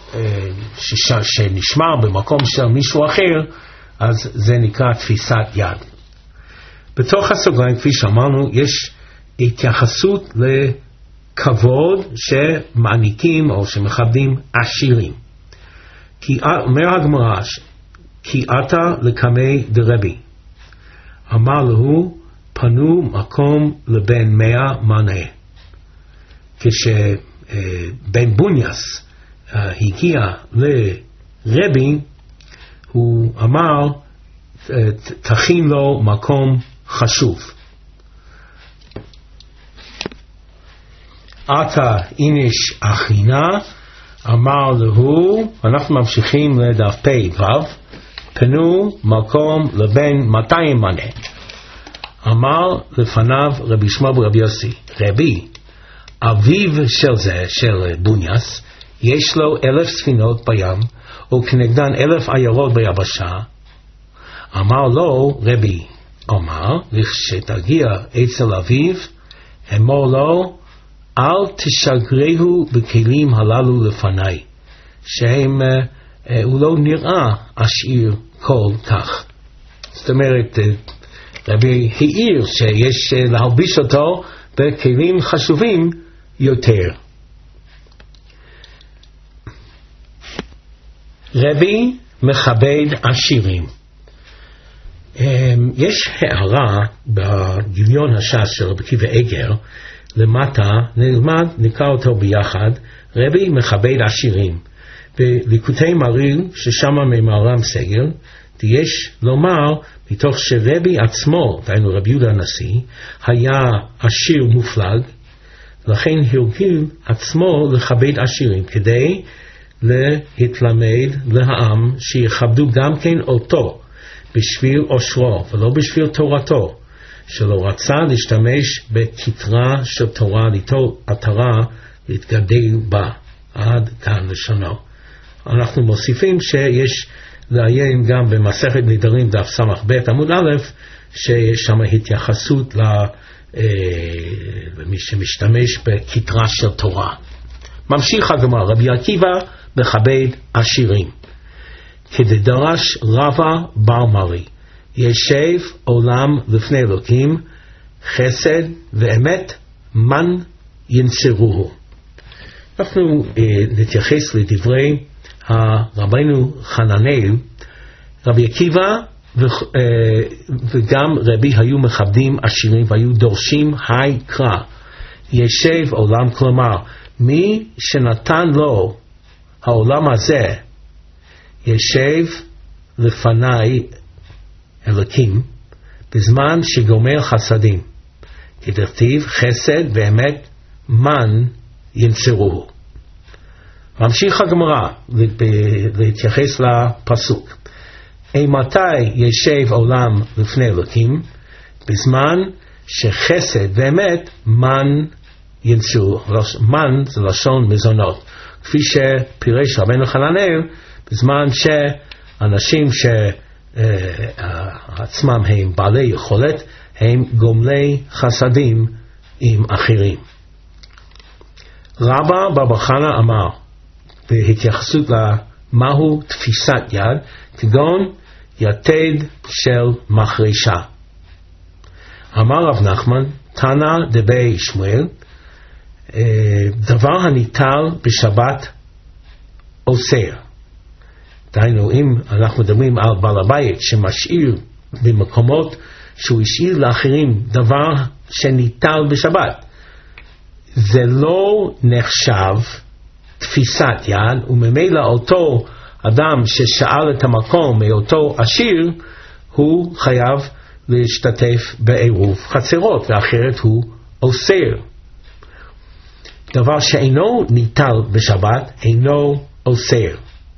שנשמר במקום של מישהו אחר, אז זה נקרא תפיסת יד. בתוך הסוגריים, כפי שאמרנו, יש התייחסות לכבוד שמעניקים או שמכבדים עשירים. אומר הגמרא, כי אתה לקמי דרבי, אמר לו פנו מקום לבן 100 מנה. כשבן בוניאס הגיע לרבי, הוא אמר תכין לו מקום חשוב. אתה איניש אחינה, אמר לו, אנחנו ממשיכים לדף פ"ו, פנו מקום לבן 200 מנה. אמר לפניו רבי שמעון ורבי יוסי, רבי, אביו של זה, של בוניאס, יש לו 1,000 ספינות בים, וכנגדן 1,000 עיירות ביבשה. אמר לו רבי, אמר, לכשתגיע אצל אביו, אמור לו, אל תשגרהו בכלים הללו לפני, שהם, הוא לא נראה עשיר כל כך. זאת אומרת, רבי העיר שיש להלביש אותו בכלים חשובים יותר. רבי מכבד עשירים. יש הערה בגיליון הש"ס של רבי עקיבא איגר, למטה נלמד, נקרא אותו ביחד, רבי מכבד עשירים. בליקוטי מוהר"ל, ששם ממהר"ם סגל, יש לומר, מתוך שרבי עצמו, דהיינו רבי יהודה הנשיא, היה עשיר מופלג, לכן הרגיל עצמו לכבד עשירים, כדי להתלמד לעם שיכבדו גם כן אותו, בשביל עושרו, ולא בשביל תורתו, שלא רצה להשתמש בכתרה של תורה, ליטול עטרה, להתגדל בה. עד כאן לשונו. אנחנו מוסיפים שיש לעיין גם במסכת נדרים דף ס"ב עמוד א', שיש שם התייחסות למי שמשתמש בכתרה של תורה. ממשיך הגמרא, רבי עקיבא מכבד עשירים. כדדרש רבא בר מרי, ישב עולם לפני אלוקים, חסד ואמת מן ינצרוהו. אנחנו נתייחס לדברי הרבנו חננאל. רבי עקיבא וגם רבי היו מכבדים עשירים והיו דורשים היי קרא, ישב עולם, כלומר מי שנתן לו העולם הזה ישב לפני אלוקים בזמן שגומר חסדים, כדכתיב חסד ואמת מן ינצרוהו. ממשיך הגמרא להתייחס לפסוק, אימתי ישב עולם לפני אלוקים? בזמן שחסד ואמת מן ינצרו. מן זה לשון מזונות, כפי שפירש רבנו חננאל, בזמן שאנשים שעצמם הם בעלי יכולת, הם גומלי חסדים עם אחרים. רבא בר חנא אמר בהתייחסות למהו תפיסת יד, כגון יתד של מחרשה. אמר רב נחמן, תנא דבי שמואל, דבר הניטל בשבת אוסר. דהיינו, אם אנחנו מדברים על בעל הבית שמשאיר במקומות שהוא השאיר לאחרים דבר שניטל בשבת, זה לא נחשב תפיסת יד, וממילא אותו אדם ששאל את המקום מאותו עשיר, הוא חייב להשתתף בעירוב חצרות, ואחרת הוא אוסר. דבר שאינו ניטל בשבת אינו אוסר.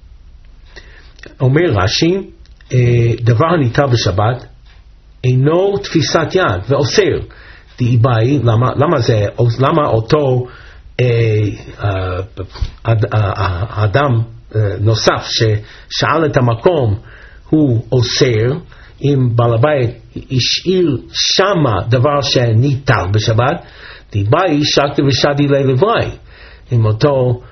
אומר רש"י, דבר הניטל בשבת אינו תפיסת יד ואוסר. דאיבאי, למה אותו אדם נוסף ששאל את המקום הוא אוסר, אם בעל הבית השאיר שמה דבר שניטל בשבת, דאיבאי שקתי ושדי ללברי. אם אותו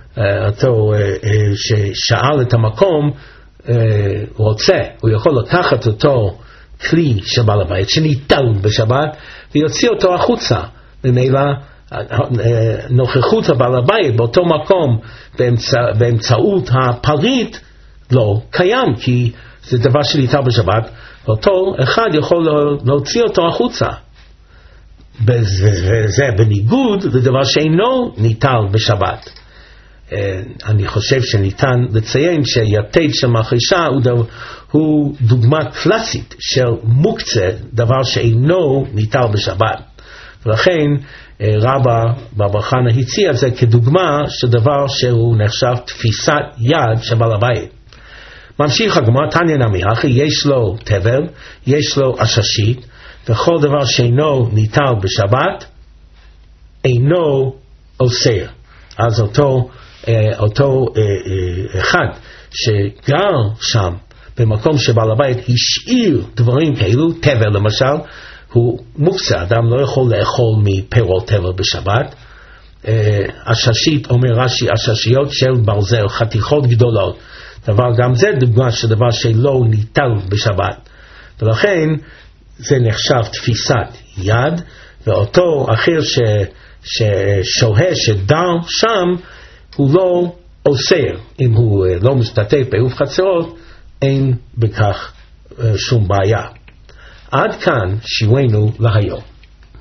ששאל את המקום רוצה, הוא יכול לקחת אותו כלי של בעל הבית שניטל בשבת ויוציא אותו החוצה. ממילא נוכחות הבעל הבית באותו מקום באמצעות הפריט לא קיים, כי זה דבר שניטל בשבת, אותו אחד יכול להוציא אותו החוצה. וזה בניגוד לדבר שאינו ניטל בשבת. אני חושב שניתן לציין שיתד של מחרשה הוא דוגמה קלאסית של מוקצה, דבר שאינו ניטל בשבת. ולכן רבא בר חנא הציע את זה כדוגמה של דבר שהוא נחשב תפיסת יד של בעל הבית. ממשיך הגמרא, תניא נמי הכי, יש לו תבל, יש לו עששית, וכל דבר שאינו ניטל בשבת אינו אוסר. אז אותו אחד שגר שם במקום שבעל הבית השאיר דברים כאלו, תבל למשל, הוא מוקצה, אדם לא יכול לאכול מפירות תבל בשבת. עששית, אומר רש"י, עששיות של ברזל, חתיכות גדולות, גם זה דוגמה של דבר שלא ניטל בשבת, ולכן זה נחשב תפיסת יד. ואותו אחר ששוהה שדר שם הוא לא אוסר, אם הוא לא משתתף בעירוב חצרות אין בכך שום בעיה. עד כאן שיעורנו להיום.